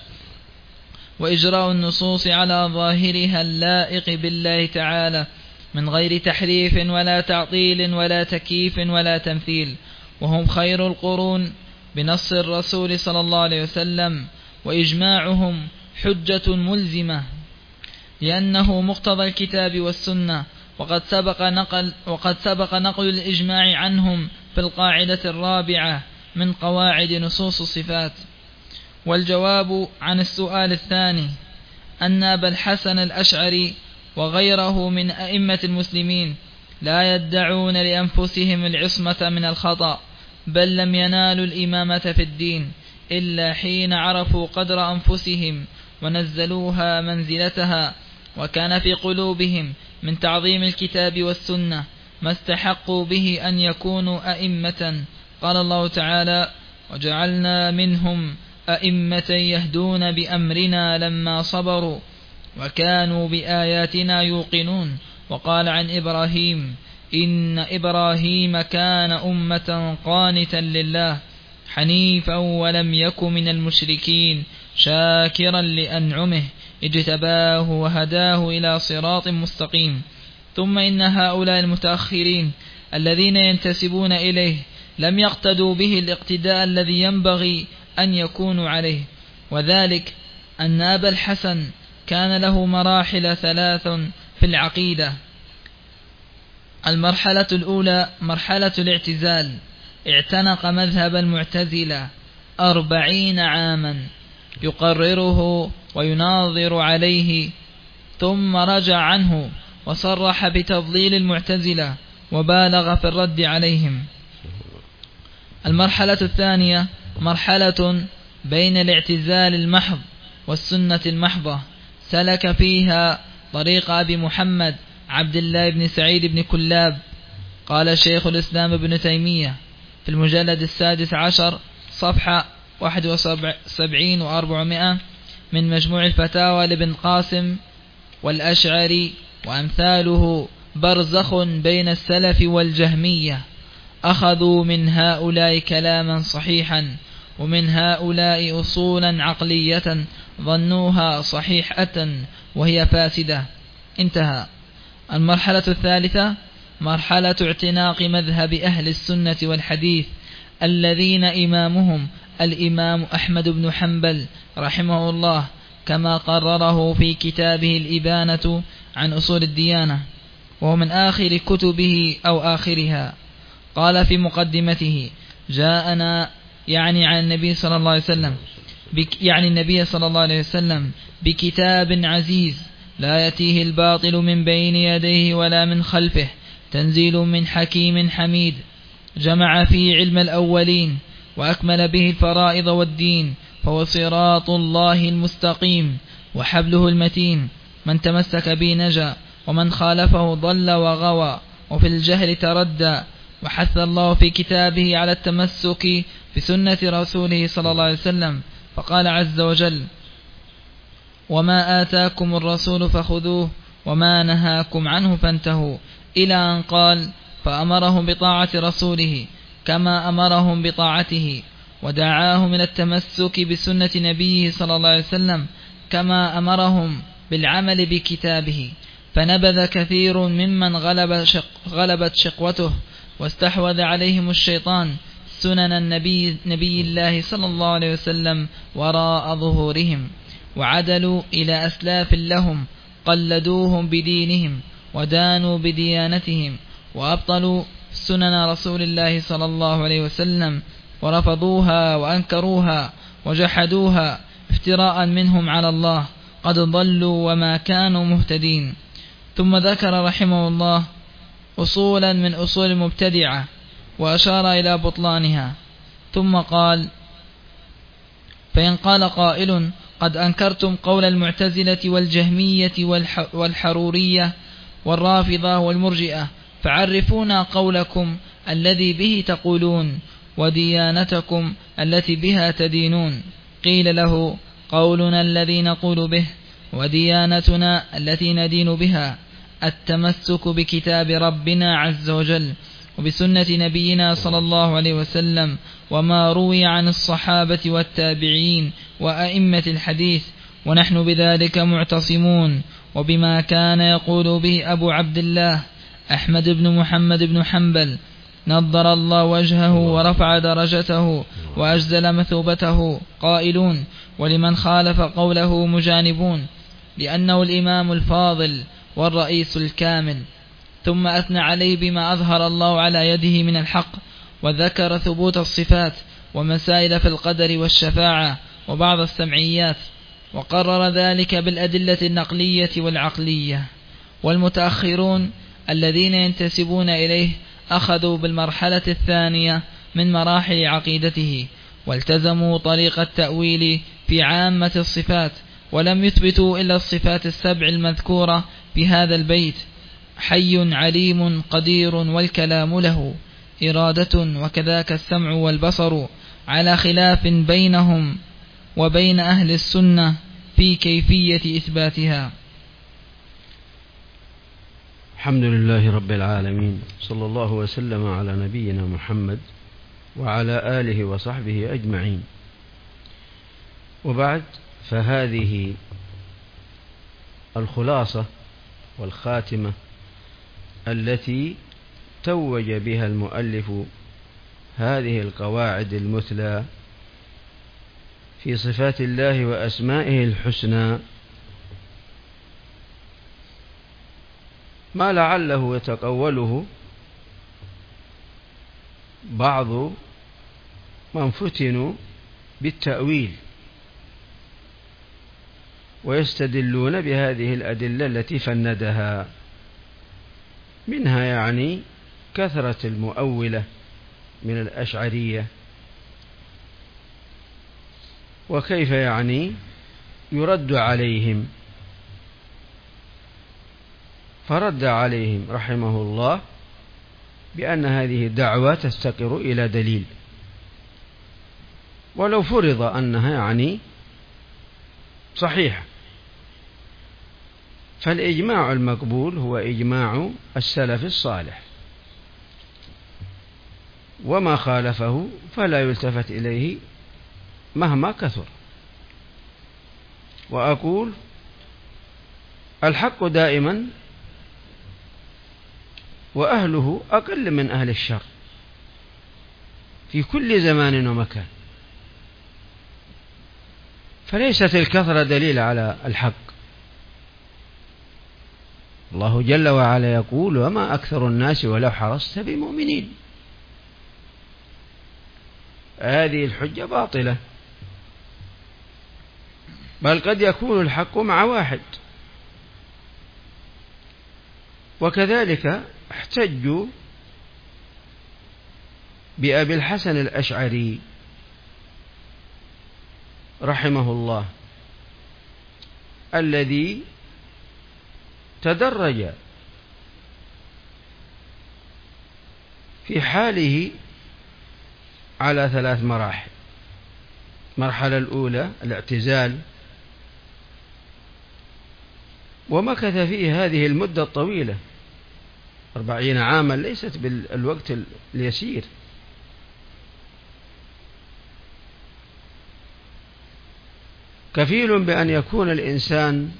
وإجراء النصوص على ظاهرها اللائق بالله تعالى من غير تحريف ولا تعطيل ولا تكييف ولا تمثيل، وهم خير القرون بنص الرسول صلى الله عليه وسلم، وإجماعهم حجة ملزمة لأنه مقتضى الكتاب والسنة، وقد سبق نقل, وقد سبق نقل الإجماع عنهم في القاعدة الرابعة من قواعد نصوص الصفات. والجواب عن السؤال الثاني: أن أبا الحسن الأشعري وغيره من أئمة المسلمين لا يدعون لأنفسهم العصمة من الخطأ، بل لم ينالوا الإمامة في الدين إلا حين عرفوا قدر أنفسهم ونزلوها منزلتها، وكان في قلوبهم من تعظيم الكتاب والسنة ما استحقوا به أن يكونوا أئمة. قال الله تعالى: وجعلنا منهم أئمة يهدون بأمرنا لما صبروا وكانوا بآياتنا يوقنون. وقال عن إبراهيم: إن إبراهيم كان أمة قانتا لله حنيفا ولم يك من المشركين شاكرا لأنعمه اجتباه وهداه إلى صراط مستقيم. ثم إن هؤلاء المتأخرين الذين ينتسبون إليه لم يقتدوا به الاقتداء الذي ينبغي أن يكونوا عليه، وذلك أن أبا الحسن كان له مراحل ثلاث في العقيدة. المرحلة الأولى مرحلة الاعتزال، اعتنق مذهب المعتزلة أربعين عاما يقرره ويناظر عليه، ثم رجع عنه وصرح بتضليل المعتزلة وبالغ في الرد عليهم. المرحلة الثانية مرحلة بين الاعتزال المحض والسنة المحضة، سلك فيها طريق أبي محمد عبد الله بن سعيد بن كلاب. قال شيخ الإسلام ابن تيمية في المجلد السادس عشر صفحة واحد وسبعين وأربعمائة من مجموع الفتاوى لابن قاسم والأشعري وأمثاله: برزخ بين السلف والجهمية، أخذوا من هؤلاء كلاما صحيحا ومن هؤلاء أصولا عقلية ظنوها صحيحة وهي فاسدة. انتهى. المرحلة الثالثة مرحلة اعتناق مذهب أهل السنة والحديث الذين إمامهم الإمام أحمد بن حنبل رحمه الله، كما قرره في كتابه الإبانة عن أصول الديانة، وهو من آخر كتبه أو آخرها. قال في مقدمته: جاءنا يعني عن النبي صلى الله عليه وسلم يعني النبي صلى الله عليه وسلم بكتاب عزيز لا يأتيه الباطل من بين يديه ولا من خلفه، تنزيل من حكيم حميد، جمع فيه علم الأولين وأكمل به الفرائض والدين، فهو صراط الله المستقيم وحبله المتين، من تمسك به نجا ومن خالفه ضل وغوى وفي الجهل تردى. وحث الله في كتابه على التمسك بسنة رسوله صلى الله عليه وسلم، فقال عز وجل: وما آتاكم الرسول فخذوه وما نهاكم عنه فانتهوا، إلى أن قال: فأمرهم بطاعة رسوله كما أمرهم بطاعته، ودعاهم من التمسك بسنة نبيه صلى الله عليه وسلم كما أمرهم بالعمل بكتابه. فنبذ كثير ممن غلب شق غلبت شقوته واستحوذ عليهم الشيطان سنن النبي نبي الله صلى الله عليه وسلم وراء ظهورهم، وعدلوا إلى أسلاف لهم قلدوهم بدينهم ودانوا بديانتهم، وأبطلوا سنن رسول الله صلى الله عليه وسلم ورفضوها وأنكروها وجحدوها افتراء منهم على الله، قد ضلوا وما كانوا مهتدين. ثم ذكر رحمه الله أصولا من أصول المبتدعة وأشار إلى بطلانها، ثم قال: فإن قال قائل: قد أنكرتم قول المعتزلة والجهمية والحرورية والرافضة والمرجئة، فعرفونا قولكم الذي به تقولون وديانتكم التي بها تدينون. قيل له: قولنا الذي نقول به وديانتنا التي ندين بها التمسك بكتاب ربنا عز وجل وبسنة نبينا صلى الله عليه وسلم وما روي عن الصحابة والتابعين وأئمة الحديث، ونحن بذلك معتصمون، وبما كان يقول به أبو عبد الله أحمد بن محمد بن حنبل نضر الله وجهه ورفع درجته وأجزل مثوبته، قائلون: ولمن خالف قوله مجانبون، لأنه الإمام الفاضل والرئيس الكامل. ثم أثنى عليه بما أظهر الله على يده من الحق، وذكر ثبوت الصفات ومسائل في القدر والشفاعة وبعض السمعيات، وقرر ذلك بالأدلة النقلية والعقلية. والمتأخرون الذين ينتسبون إليه أخذوا بالمرحلة الثانية من مراحل عقيدته، والتزموا طريق التأويل في عامة الصفات، ولم يثبتوا إلا الصفات السبع المذكورة في هذا البيت: حي عليم قدير والكلام له إرادة، وكذاك السمع والبصر، على خلاف بينهم وبين أهل السنة في كيفية إثباتها. الحمد لله رب العالمين، صلى الله وسلم على نبينا محمد وعلى آله وصحبه أجمعين. وبعد، فهذه الخلاصة والخاتمة التي توج بها المؤلف هذه القواعد المثلى في صفات الله وأسمائه الحسنى، ما لعله يتقوله بعض من فتنوا بالتأويل ويستدلون بهذه الأدلة التي فندها، منها يعني كثرة المؤولة من الأشعرية، وكيف يعني يرد عليهم. فرد عليهم رحمه الله بأن هذه الدعوة تستقر إلى دليل، ولو فرض أنها يعني صحيحة، فالإجماع المقبول هو إجماع السلف الصالح، وما خالفه فلا يلتفت إليه مهما كثر. وأقول: الحق دائما وأهله أقل من أهل الشر في كل زمان ومكان، فليست الكثرة دليل على الحق. الله جل وعلا يقول: وما أكثر الناس ولو حرصت بمؤمنين. هذه الحجة باطلة، بل قد يكون الحق مع واحد. وكذلك احتجوا بأبي الحسن الأشعري رحمه الله، الذي تدرج في حاله على ثلاث مراحل. المرحلة الأولى الاعتزال، ومكث فيه هذه المدة الطويلة أربعين عاما، ليست بالوقت اليسير. كفيل بأن يكون الإنسان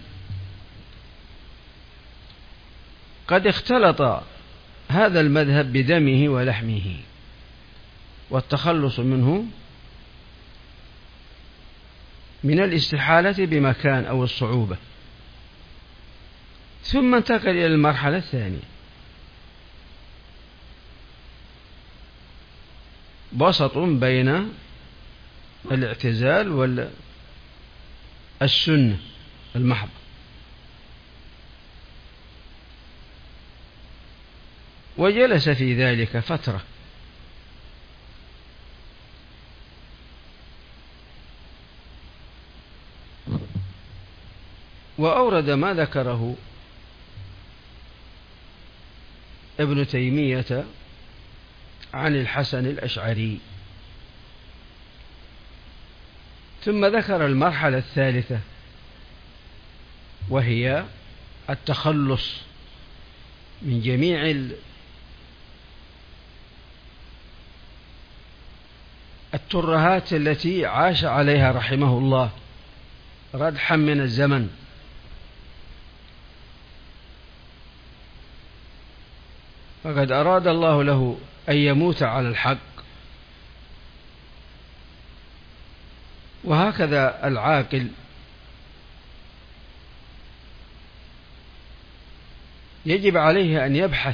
قد اختلط هذا المذهب بدمه ولحمه، والتخلص منه من الاستحالة بمكان أو الصعوبة، ثم انتقل إلى المرحلة الثانية، وسط بين الاعتزال والسنة المحض. وجلس في ذلك فترة، وأورد ما ذكره ابن تيمية عن الحسن الأشعري، ثم ذكر المرحلة الثالثة وهي التخلص من جميع الترهات التي عاش عليها رحمه الله ردحا من الزمن، فقد أراد الله له أن يموت على الحق، وهكذا العاقل يجب عليه أن يبحث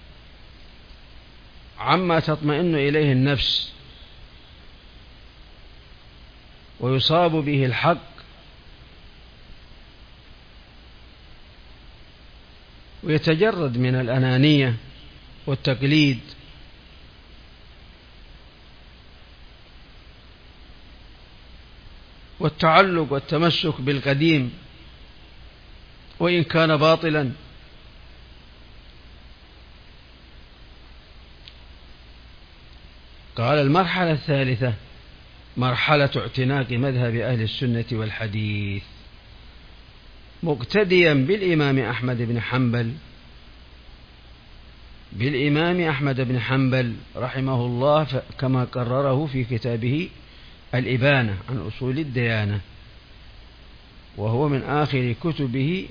عما تطمئن إليه النفس ويصاب به الحق، ويتجرد من الأنانية والتقليد، والتعلق والتمسك بالقديم وإن كان باطلا. قال المرحلة الثالثة مرحلة اعتناق مذهب أهل السنة والحديث، مقتديا بالإمام أحمد بن حنبل بالإمام أحمد بن حنبل رحمه الله، كما قرره في كتابه الإبانة عن أصول الديانة، وهو من آخر كتبه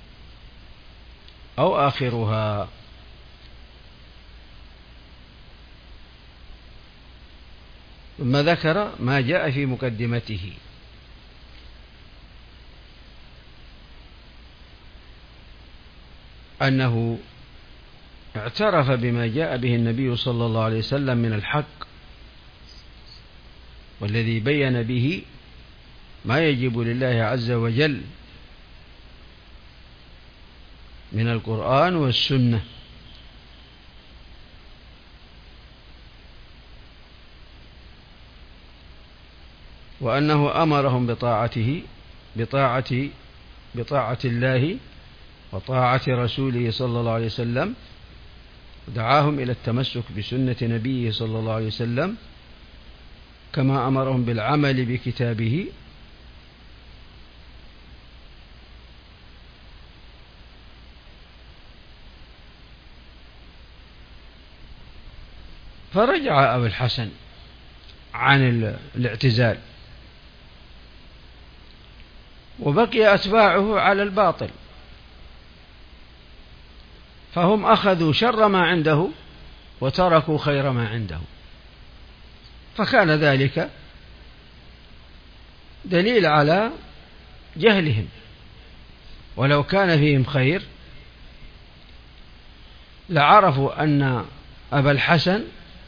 أو آخرها. ثم ذكر ما جاء في مقدمته، أنه اعترف بما جاء به النبي صلى الله عليه وسلم من الحق، والذي بين به ما يجب لله عز وجل من القرآن والسنة، وأنه أمرهم بطاعته بطاعة بطاعة الله وطاعة رسوله صلى الله عليه وسلم، ودعاهم إلى التمسك بسنة نبيه صلى الله عليه وسلم، كما أمرهم بالعمل بكتابه، فرجع أبو الحسن عن الاعتزال، وبقي أتباعه على الباطل، فهم أخذوا شر ما عنده وتركوا خير ما عنده، فكان ذلك دليل على جهلهم، ولو كان فيهم خير لعرفوا أن أبا الحسن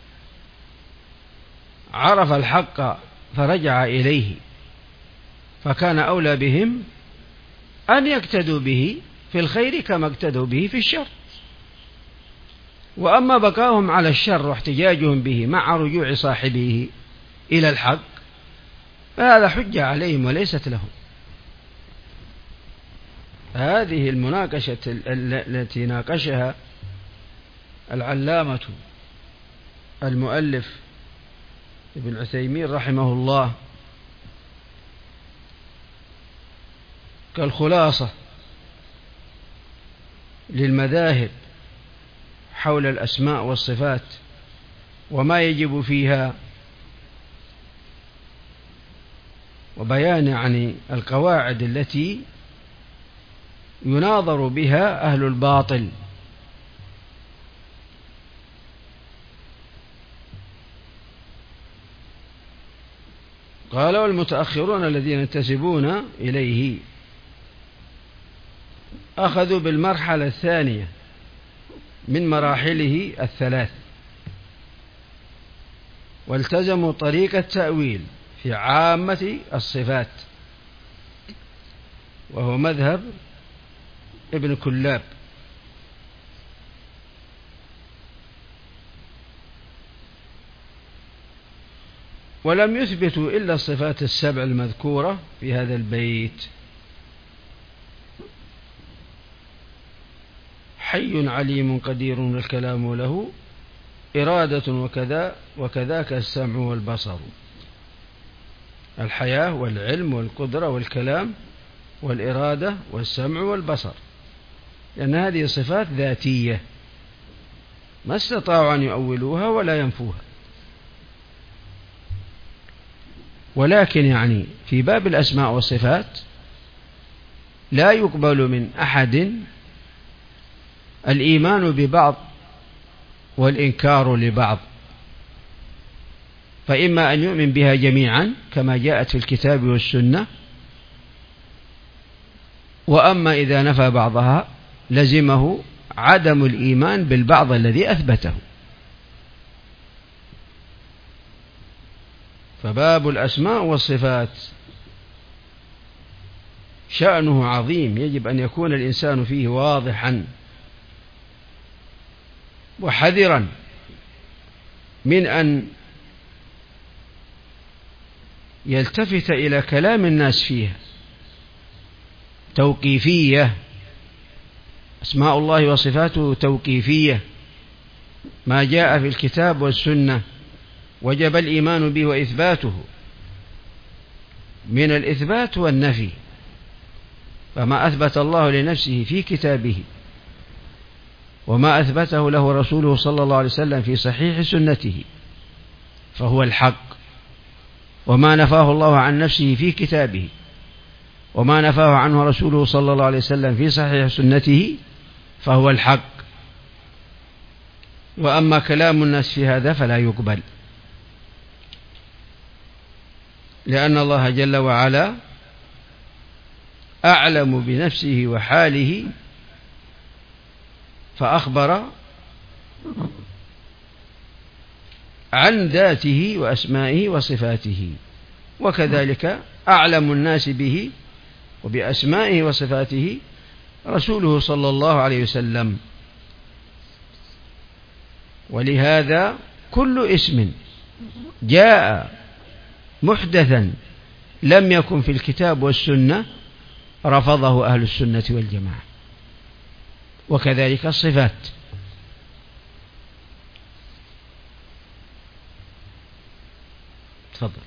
عرف الحق فرجع إليه، فكان أولى بهم أن يقتدوا به في الخير كما اقتدوا به في الشر. وأما بقاهم على الشر واحتجاجهم به مع رجوع صاحبه إلى الحق فهذا حجة عليهم وليست لهم. هذه المناقشة التي ناقشها العلامة المؤلف ابن عثيمين رحمه الله كالخلاصة للمذاهب حول الأسماء والصفات وما يجب فيها، وبيان عن القواعد التي يناظر بها أهل الباطل. قال والمتأخرون الذين ينتسبون إليه أخذوا بالمرحلة الثانية من مراحله الثلاث، والتزموا طريق التأويل في عامة الصفات، وهو مذهب ابن كلاب. ولم يثبتوا إلا الصفات السبع المذكورة في هذا البيت: حي عليم قدير والكلام له، إرادة وكذا وكذاك السمع والبصر. الحياة والعلم والقدرة والكلام والإرادة والسمع والبصر، لأن هذه صفات ذاتية ما استطاعوا أن يؤولوها ولا ينفوها. ولكن يعني في باب الأسماء والصفات لا يقبل من أحد الإيمان ببعض والإنكار لبعض، فإما أن يؤمن بها جميعا كما جاءت في الكتاب والسنة، وأما إذا نفى بعضها لزمه عدم الإيمان بالبعض الذي أثبته. فباب الأسماء والصفات شأنه عظيم، يجب أن يكون الإنسان فيه واضحا وحذرا من أن يلتفت إلى كلام الناس فيها توقيفية. أسماء الله وصفاته توقيفية، ما جاء في الكتاب والسنة وجب الإيمان به وإثباته من الإثبات والنفي. فما أثبت الله لنفسه في كتابه وما أثبته له رسوله صلى الله عليه وسلم في صحيح سنته فهو الحق، وما نفاه الله عن نفسه في كتابه وما نفاه عنه رسوله صلى الله عليه وسلم في صحيح سنته فهو الحق. وأما كلام الناس في هذا فلا يقبل، لأن الله جل وعلا أعلم بنفسه وحاله، فأخبر عن ذاته وأسمائه وصفاته، وكذلك أعلم الناس به وبأسمائه وصفاته رسوله صلى الله عليه وسلم. ولهذا كل اسم جاء محدثا لم يكن في الكتاب والسنة رفضه أهل السنة والجماعة، وكذلك الصفات. تفضل.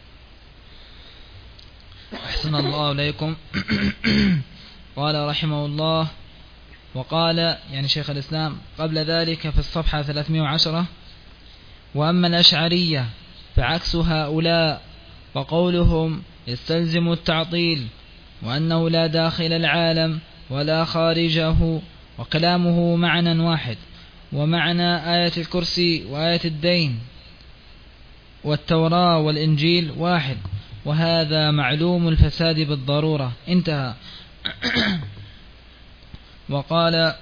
أحسن الله إليكم. قال رحمه الله: وقال يعني شيخ الإسلام قبل ذلك في الصفحة ثلاثمائة وعشرة: وأما الأشعرية فعكس هؤلاء، وقولهم يستلزم التعطيل، وأنه لا داخل العالم ولا خارجه، وكلامه معنى واحد، ومعنى آية الكرسي وآية الدين والتوراة والإنجيل واحد، وهذا معلوم الفساد بالضرورة. انتهى. وقال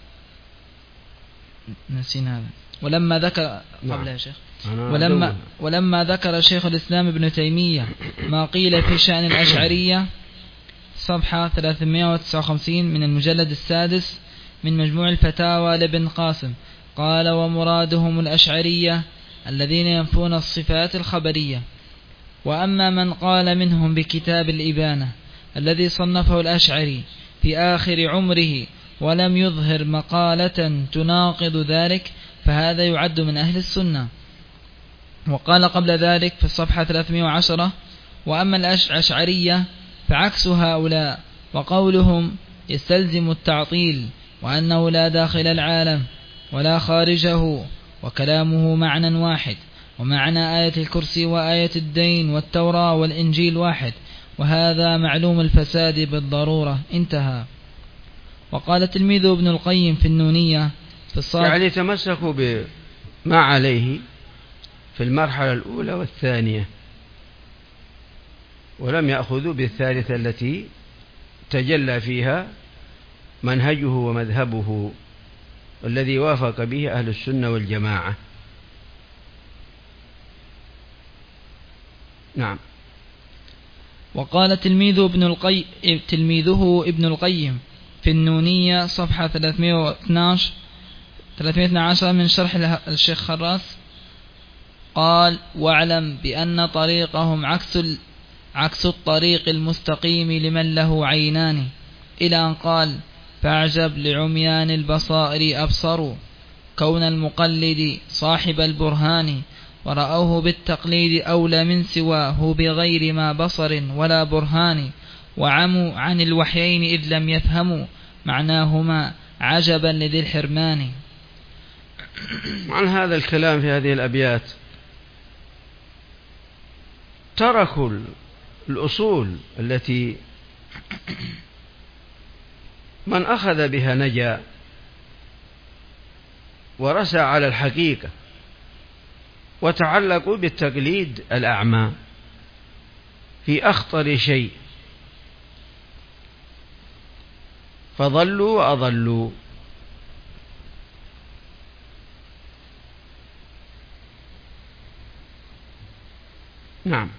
نسينا هذا. ولما ذكر قبل يا شيخ ولما, ولما ذكر شيخ الإسلام ابن تيمية ما قيل في شأن الأشعرية، صفحة ثلاثمائة وتسعة وخمسين من المجلد السادس من مجموع الفتاوى لابن قاسم، قال: ومرادهم الأشعرية الذين ينفون الصفات الخبرية. وأما من قال منهم بكتاب الإبانة الذي صنفه الأشعري في آخر عمره ولم يظهر مقالة تناقض ذلك فهذا يعد من أهل السنة. وقال قبل ذلك في الصفحة ثلاثمائة وعشرة: وأما الأشعرية فعكس هؤلاء، وقولهم يستلزم التعطيل، وأنه لا داخل العالم ولا خارجه، وكلامه معنى واحد، ومعنى آية الكرسي وآية الدين والتوراة والإنجيل واحد، وهذا معلوم الفساد بالضرورة. انتهى. وقال تلميذ ابن القيم في النونية في الصاد يعني تمسكوا بما عليه في المرحلة الأولى والثانية، ولم يأخذوا بالثالثة التي تجلى فيها منهجه ومذهبه الذي وافق به أهل السنة والجماعة. نعم. وقال تلميذه ابن القيم تلميذه ابن القيم في النونية صفحة ثلاثمائة واثني عشر من شرح الشيخ خراس قال: واعلم بأن طريقهم عكس عكس الطريق المستقيم لمن له عينان، إلى أن قال: فاعجب لعميان البصائر أبصروا كون المقلد صاحب البرهان، ورأوه بالتقليد أولى من سواه بغير ما بصر ولا برهان، وعموا عن الوحيين إذ لم يفهموا معناهما عجبا لذي الحرمان. عن هذا الكلام في هذه الأبيات تركوا الأصول التي من أخذ بها نجا ورسى على الحقيقة، وتعلقوا بالتقليد الأعمى في أخطر شيء، فضلوا وأضلوا. نعم.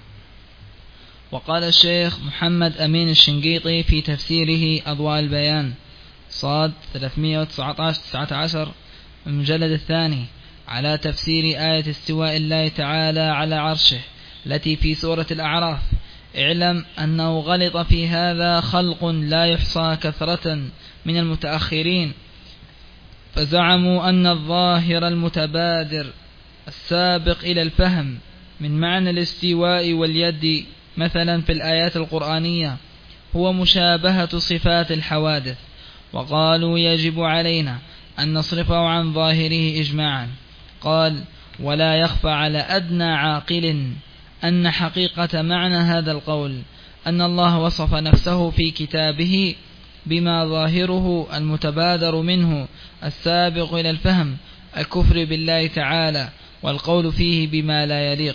وقال الشيخ محمد أمين الشنقيطي في تفسيره أضواء البيان صاد ثلاثمائة وتسعة عشر المجلد الثاني على تفسير آية استواء الله تعالى على عرشه التي في سورة الأعراف: اعلم أنه غلط في هذا خلق لا يحصى كثرة من المتأخرين، فزعموا أن الظاهر المتبادر السابق إلى الفهم من معنى الاستواء واليد مثلا في الآيات القرآنية هو مشابهة صفات الحوادث، وقالوا يجب علينا أن نصرفه عن ظاهره إجماعا. قال: ولا يخفى على أدنى عاقل أن حقيقة معنى هذا القول أن الله وصف نفسه في كتابه بما ظاهره المتبادر منه السابق إلى الفهم الكفر بالله تعالى، والقول فيه بما لا يليق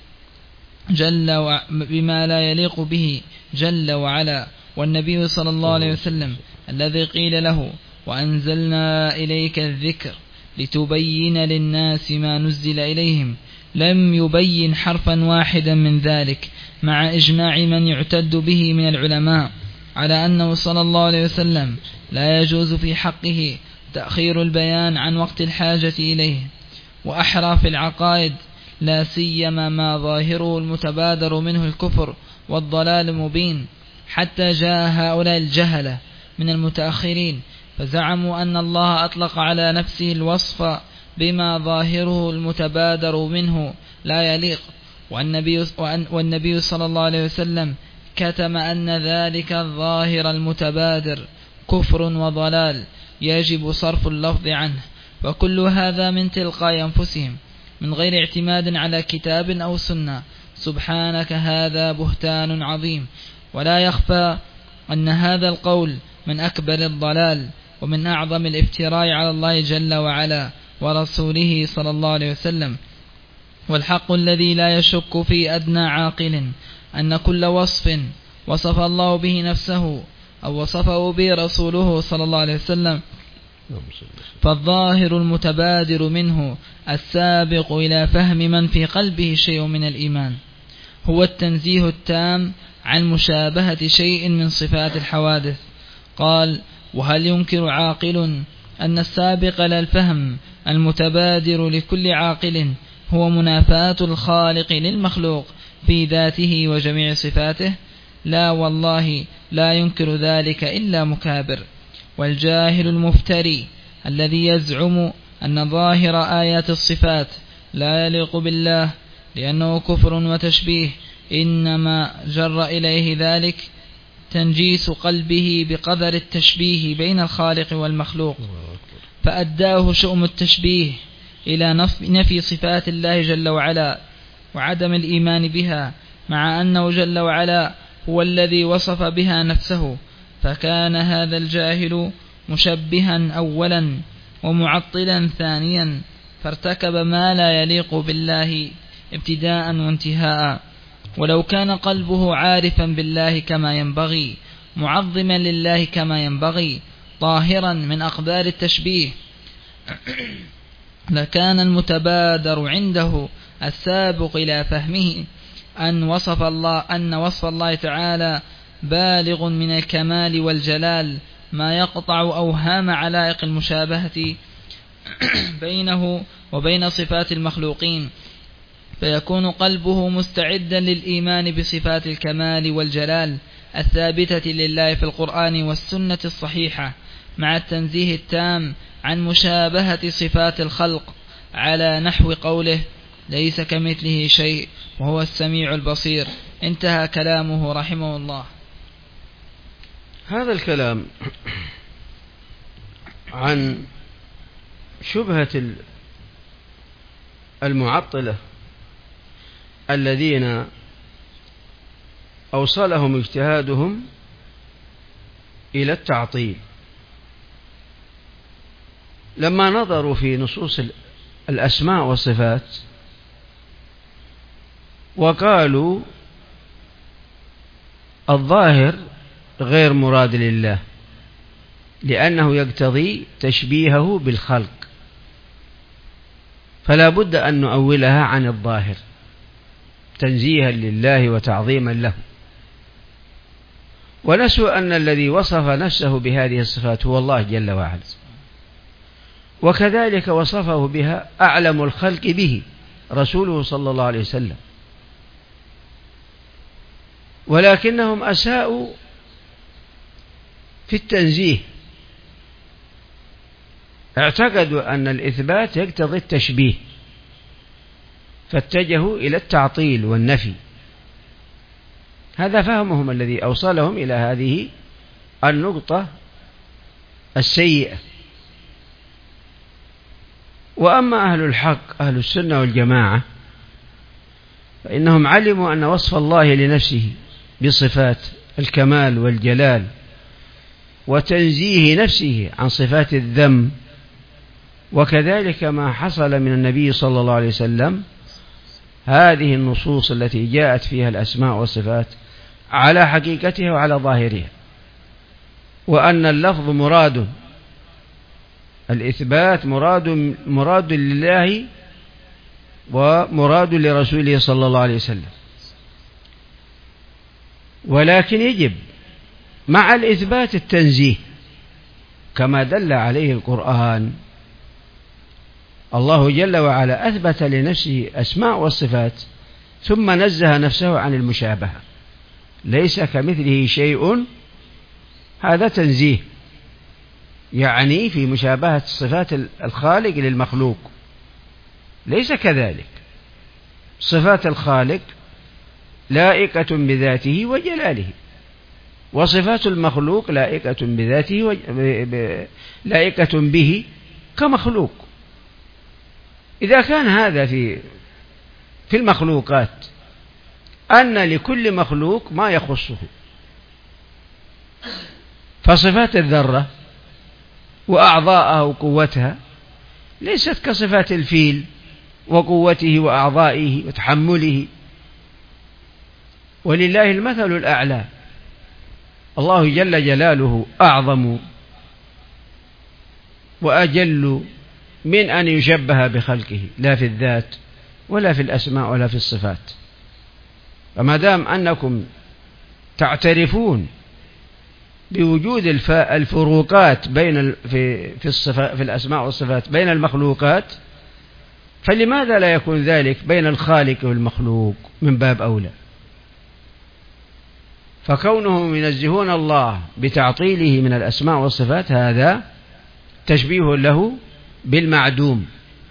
جل و... بما لا يليق به جل وعلا. والنبي صلى الله عليه وسلم الذي قيل له: وأنزلنا إليك الذكر لتبين للناس ما نزل إليهم، لم يبين حرفا واحدا من ذلك، مع إجماع من يعتد به من العلماء على أنه صلى الله عليه وسلم لا يجوز في حقه تأخير البيان عن وقت الحاجة إليه. وأحرى في العقائد لا سيما ما ظاهره المتبادر منه الكفر والضلال المبين، حتى جاء هؤلاء الجهلة من المتأخرين فزعموا أن الله أطلق على نفسه الوصف بما ظاهره المتبادر منه لا يليق، والنبي, والنبي صلى الله عليه وسلم كتم أن ذلك الظاهر المتبادر كفر وضلال يجب صرف اللفظ عنه، وكل هذا من تلقاء أنفسهم من غير اعتماد على كتاب أو سنة. سبحانك، هذا بهتان عظيم. ولا يخفى أن هذا القول من أكبر الضلال ومن أعظم الافتراء على الله جل وعلا ورسوله صلى الله عليه وسلم. والحق الذي لا يشك في أدنى عاقل أن كل وصف وصف الله به نفسه أو وصفه به رسوله صلى الله عليه وسلم فالظاهر المتبادر منه السابق إلى فهم من في قلبه شيء من الإيمان هو التنزيه التام عن مشابهة شيء من صفات الحوادث. قال: وهل ينكر عاقل أن السابق للفهم المتبادر لكل عاقل هو منافاة الخالق للمخلوق في ذاته وجميع صفاته؟ لا والله، لا ينكر ذلك إلا مكابر. والجاهل المفتري الذي يزعم أن ظاهر آيات الصفات لا يليق بالله لأنه كفر وتشبيه، إنما جر إليه ذلك تنجيس قلبه بقدر التشبيه بين الخالق والمخلوق، فأداه شؤم التشبيه إلى نفي صفات الله جل وعلا وعدم الإيمان بها، مع أنه جل وعلا هو الذي وصف بها نفسه. فكان هذا الجاهل مشبها أولا ومعطلا ثانيا، فارتكب ما لا يليق بالله ابتداء وانتهاء. ولو كان قلبه عارفا بالله كما ينبغي، معظما لله كما ينبغي، طاهرا من أقدار التشبيه، لكان المتبادر عنده السابق إلى فهمه أن وصف الله أن وصف الله تعالى بالغ من الكمال والجلال، ما يقطع أوهام علائق المشابهة بينه وبين صفات المخلوقين، فيكون قلبه مستعدا للإيمان بصفات الكمال والجلال الثابتة لله في القرآن والسنة الصحيحة، مع التنزيه التام عن مشابهة صفات الخلق، على نحو قوله ليس كمثله شيء وهو السميع البصير. انتهى كلامه رحمه الله. هذا الكلام عن شبهة المعطلة الذين أوصلهم اجتهادهم إلى التعطيل، لما نظروا في نصوص الأسماء والصفات وقالوا الظاهر غير مراد لله لأنه يقتضي تشبيهه بالخلق، فلا بد أن نؤولها عن الظاهر تنزيها لله وتعظيما له، ونسوا أن الذي وصف نفسه بهذه الصفات هو الله جل وعلا، وكذلك وصفه بها أعلم الخلق به رسوله صلى الله عليه وسلم، ولكنهم أساءوا في التنزيه، اعتقدوا أن الإثبات يقتضي التشبيه فاتجهوا إلى التعطيل والنفي. هذا فهمهم الذي أوصلهم إلى هذه النقطة السيئة. وأما أهل الحق أهل السنة والجماعة فإنهم علموا أن وصف الله لنفسه بصفات الكمال والجلال وتنزيه نفسه عن صفات الذم، وكذلك ما حصل من النبي صلى الله عليه وسلم، هذه النصوص التي جاءت فيها الأسماء والصفات على حقيقتها وعلى ظاهرها، وأن اللفظ مراد، الإثبات مراد مراد لله ومراد لرسوله صلى الله عليه وسلم، ولكن يجب مع الإثبات التنزيه كما دل عليه القرآن. الله جل وعلا أثبت لنفسه أسماء والصفات ثم نزه نفسه عن المشابهة، ليس كمثله شيء، هذا تنزيه، يعني في مشابهة صفات الخالق للمخلوق، ليس كذلك. صفات الخالق لائقة بذاته وجلاله، وصفات المخلوق لائقة بذاته و... لائقة به كمخلوق. إذا كان هذا في في المخلوقات أن لكل مخلوق ما يخصه، فصفات الذرة وأعضاءها وقوتها ليست كصفات الفيل وقوته وأعضائه وتحمله، ولله المثل الأعلى. الله جل جلاله أعظم وأجل من أن يشبه بخلقه، لا في الذات ولا في الأسماء ولا في الصفات. فما دام أنكم تعترفون بوجود الفروقات بين في في الصفات في الأسماء والصفات بين المخلوقات، فلماذا لا يكون ذلك بين الخالق والمخلوق من باب أولى؟ فكونهم ينزهون الله بتعطيله من الأسماء والصفات هذا تشبيه له بالمعدوم،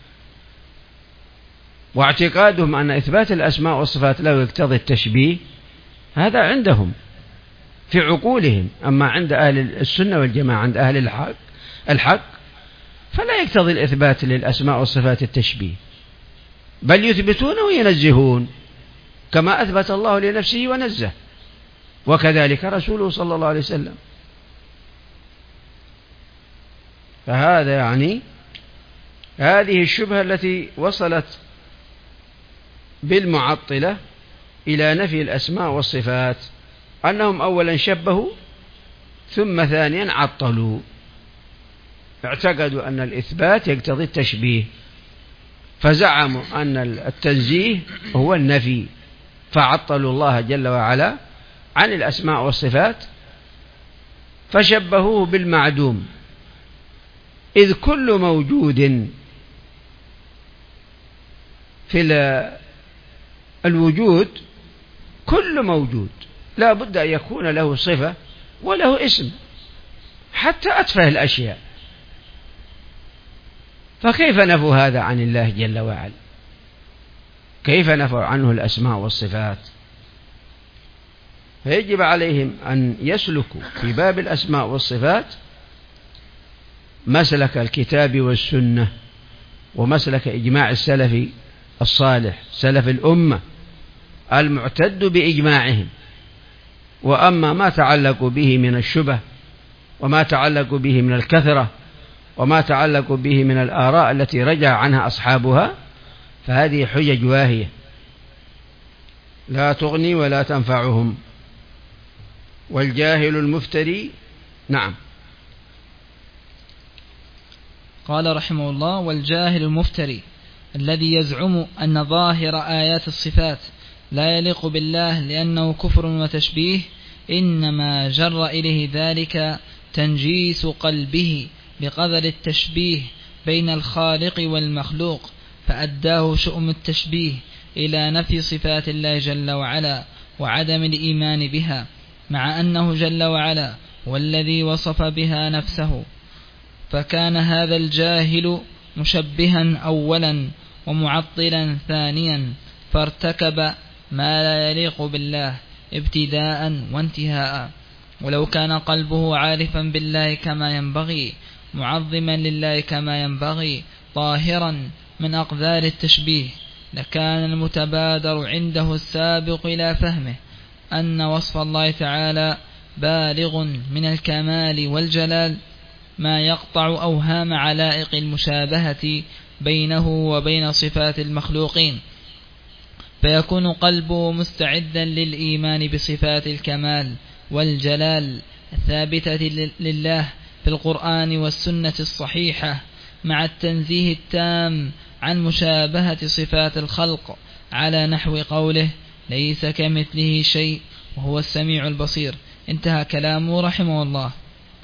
واعتقادهم أن إثبات الأسماء والصفات لا يقتضي التشبيه هذا عندهم في عقولهم. أما عند أهل السنة والجماعة، عند أهل الحق الحق فلا يقتضي الإثبات للأسماء والصفات التشبيه، بل يثبتون وينزهون كما أثبت الله لنفسه ونزه، وكذلك رسوله صلى الله عليه وسلم. فهذا يعني هذه الشبهة التي وصلت بالمعطلة إلى نفي الأسماء والصفات أنهم أولا شبهوا ثم ثانيا عطلوا، اعتقدوا أن الإثبات يقتضي التشبيه، فزعموا أن التنزيه هو النفي، فعطلوا الله جل وعلا عن الأسماء والصفات، فشبهوه بالمعدوم، إذ كل موجود في الوجود، كل موجود لا بد أن يكون له صفة وله اسم، حتى أتفه الأشياء، فكيف نفوا هذا عن الله جل وعلا؟ كيف نفوا عنه الأسماء والصفات؟ فيجب عليهم أن يسلكوا في باب الأسماء والصفات مسلك الكتاب والسنة، ومسلك إجماع السلف الصالح سلف الأمة المعتد بإجماعهم. وأما ما تعلق به من الشبه، وما تعلق به من الكثرة، وما تعلق به من الآراء التي رجع عنها أصحابها، فهذه حجج واهية لا تغني ولا تنفعهم. والجاهل المفتري. نعم. قال رحمه الله: والجاهل المفتري الذي يزعم أن ظاهر آيات الصفات لا يليق بالله لأنه كفر وتشبيه، إنما جر إليه ذلك تنجيس قلبه بقدر التشبيه بين الخالق والمخلوق، فأداه شؤم التشبيه إلى نفي صفات الله جل وعلا وعدم الإيمان بها، مع أنه جل وعلا والذي وصف بها نفسه. فكان هذا الجاهل مشبها أولا ومعطلا ثانيا، فارتكب ما لا يليق بالله ابتداء وانتهاء. ولو كان قلبه عارفا بالله كما ينبغي، معظما لله كما ينبغي، طاهرا من أقذار التشبيه، لكان المتبادر عنده السابق إلى فهمه أن وصف الله تعالى بالغ من الكمال والجلال، ما يقطع أوهام علائق المشابهة بينه وبين صفات المخلوقين، فيكون قلبه مستعدا للإيمان بصفات الكمال والجلال الثابتة لله في القرآن والسنة الصحيحة، مع التنزيه التام عن مشابهة صفات الخلق، على نحو قوله: ليس كمثله شيء وهو السميع البصير. انتهى كلامه رحمه الله.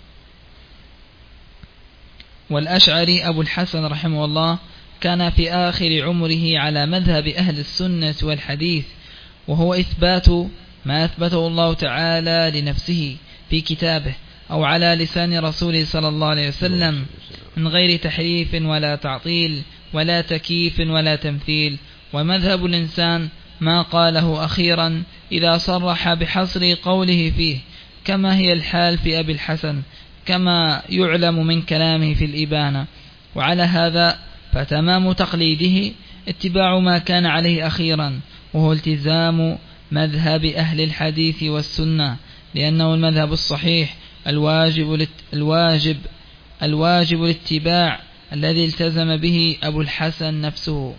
والأشعري أبو الحسن رحمه الله كان في آخر عمره على مذهب أهل السنة والحديث، وهو إثبات ما أثبته الله تعالى لنفسه في كتابه أو على لسان رسوله صلى الله عليه وسلم، من غير تحريف ولا تعطيل ولا تكييف ولا تمثيل. ومذهب الإنسان ما قاله أخيرا إذا صرح بحصر قوله فيه، كما هي الحال في أبي الحسن، كما يعلم من كلامه في الإبانة. وعلى هذا فتمام تقليده اتباع ما كان عليه أخيرا، وهو التزام مذهب أهل الحديث والسنة، لأنه المذهب الصحيح الواجب الواجب الواجب الاتباع الذي التزم به أبو الحسن نفسه.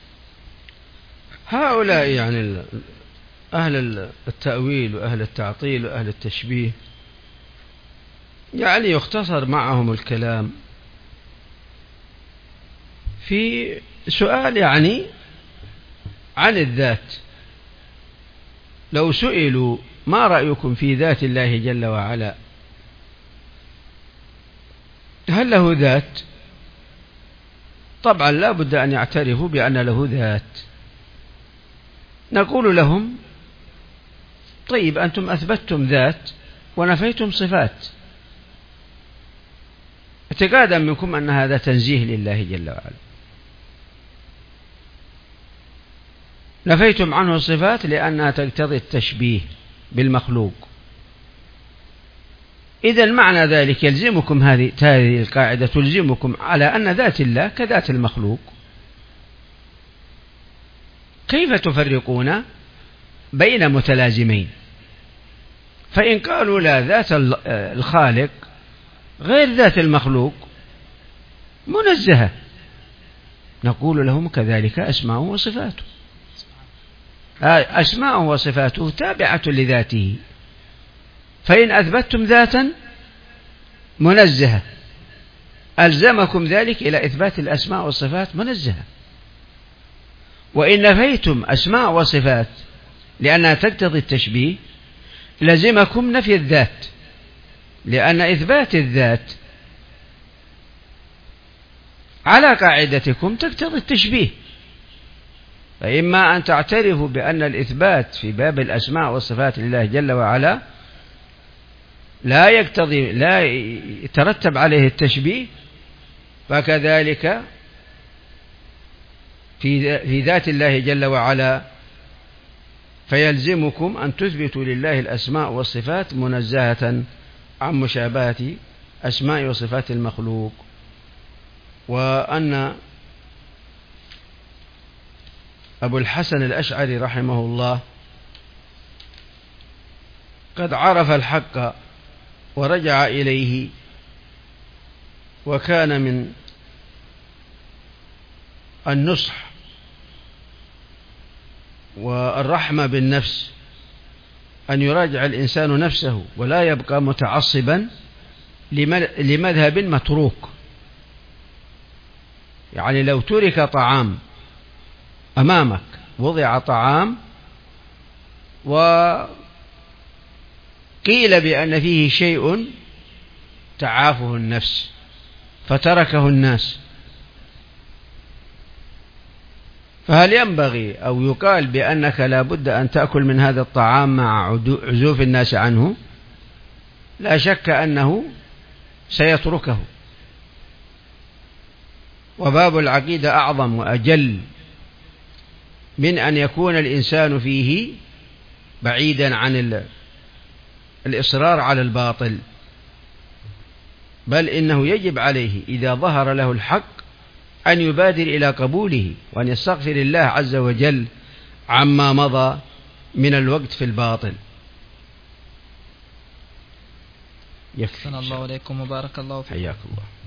هؤلاء يعني أهل التأويل وأهل التعطيل وأهل التشبيه، يعني يختصر معهم الكلام في سؤال يعني عن الذات. لو سئلوا ما رأيكم في ذات الله جل وعلا، هل له ذات؟ طبعا لا بد أن يعترفوا بأن له ذات. نقول لهم: طيب أنتم أثبتتم ذات ونفيتم صفات، اعتقادا منكم أن هذا تنزيه لله جل وعلا، نفيتم عنه الصفات لأنها تقتضي التشبيه بالمخلوق. إذا معنى ذلك يلزمكم هذه هذه القاعدة تلزمكم على أن ذات الله كذات المخلوق. كيف تفرقون بين متلازمين؟ فإن قالوا لا، ذات الخالق غير ذات المخلوق منزهة، نقول لهم كذلك أسماءه وصفاته. أسماء وصفاته تابعة لذاته، فإن أثبتتم ذاتا منزهة ألزمكم ذلك إلى إثبات الأسماء والصفات منزهة، وإن نفيتم أسماء وصفات لأنها تقتضي التشبيه لزمكم نفي الذات، لأن إثبات الذات على قاعدتكم تقتضي التشبيه. فإما أن تعترفوا بأن الإثبات في باب الأسماء والصفات لله جل وعلا لا يقتضي لا يترتب عليه التشبيه، فكذلك في في ذات الله جل وعلا فيلزمكم أن تثبتوا لله الأسماء والصفات منزهة عن مشابهة أسماء وصفات المخلوق. وأن أبو الحسن الأشعري رحمه الله قد عرف الحق ورجع إليه، وكان من النصح والرحمة بالنفس أن يراجع الإنسان نفسه ولا يبقى متعصبا لمذهب متروك. يعني لو ترك طعام أمامك، وضع طعام وقيل بأن فيه شيء تعافه النفس فتركه الناس، فهل ينبغي أو يقال بأنك لا بد أن تأكل من هذا الطعام مع عزوف الناس عنه؟ لا شك أنه سيتركه. وباب العقيدة أعظم وأجل من أن يكون الإنسان فيه بعيدا عن الإصرار على الباطل، بل إنه يجب عليه إذا ظهر له الحق أن يبادر إلى قبوله وأن يستغفر الله عز وجل عما مضى من الوقت في الباطل. يكفي. الله عليكم وبارك الله فيكم. حياك الله.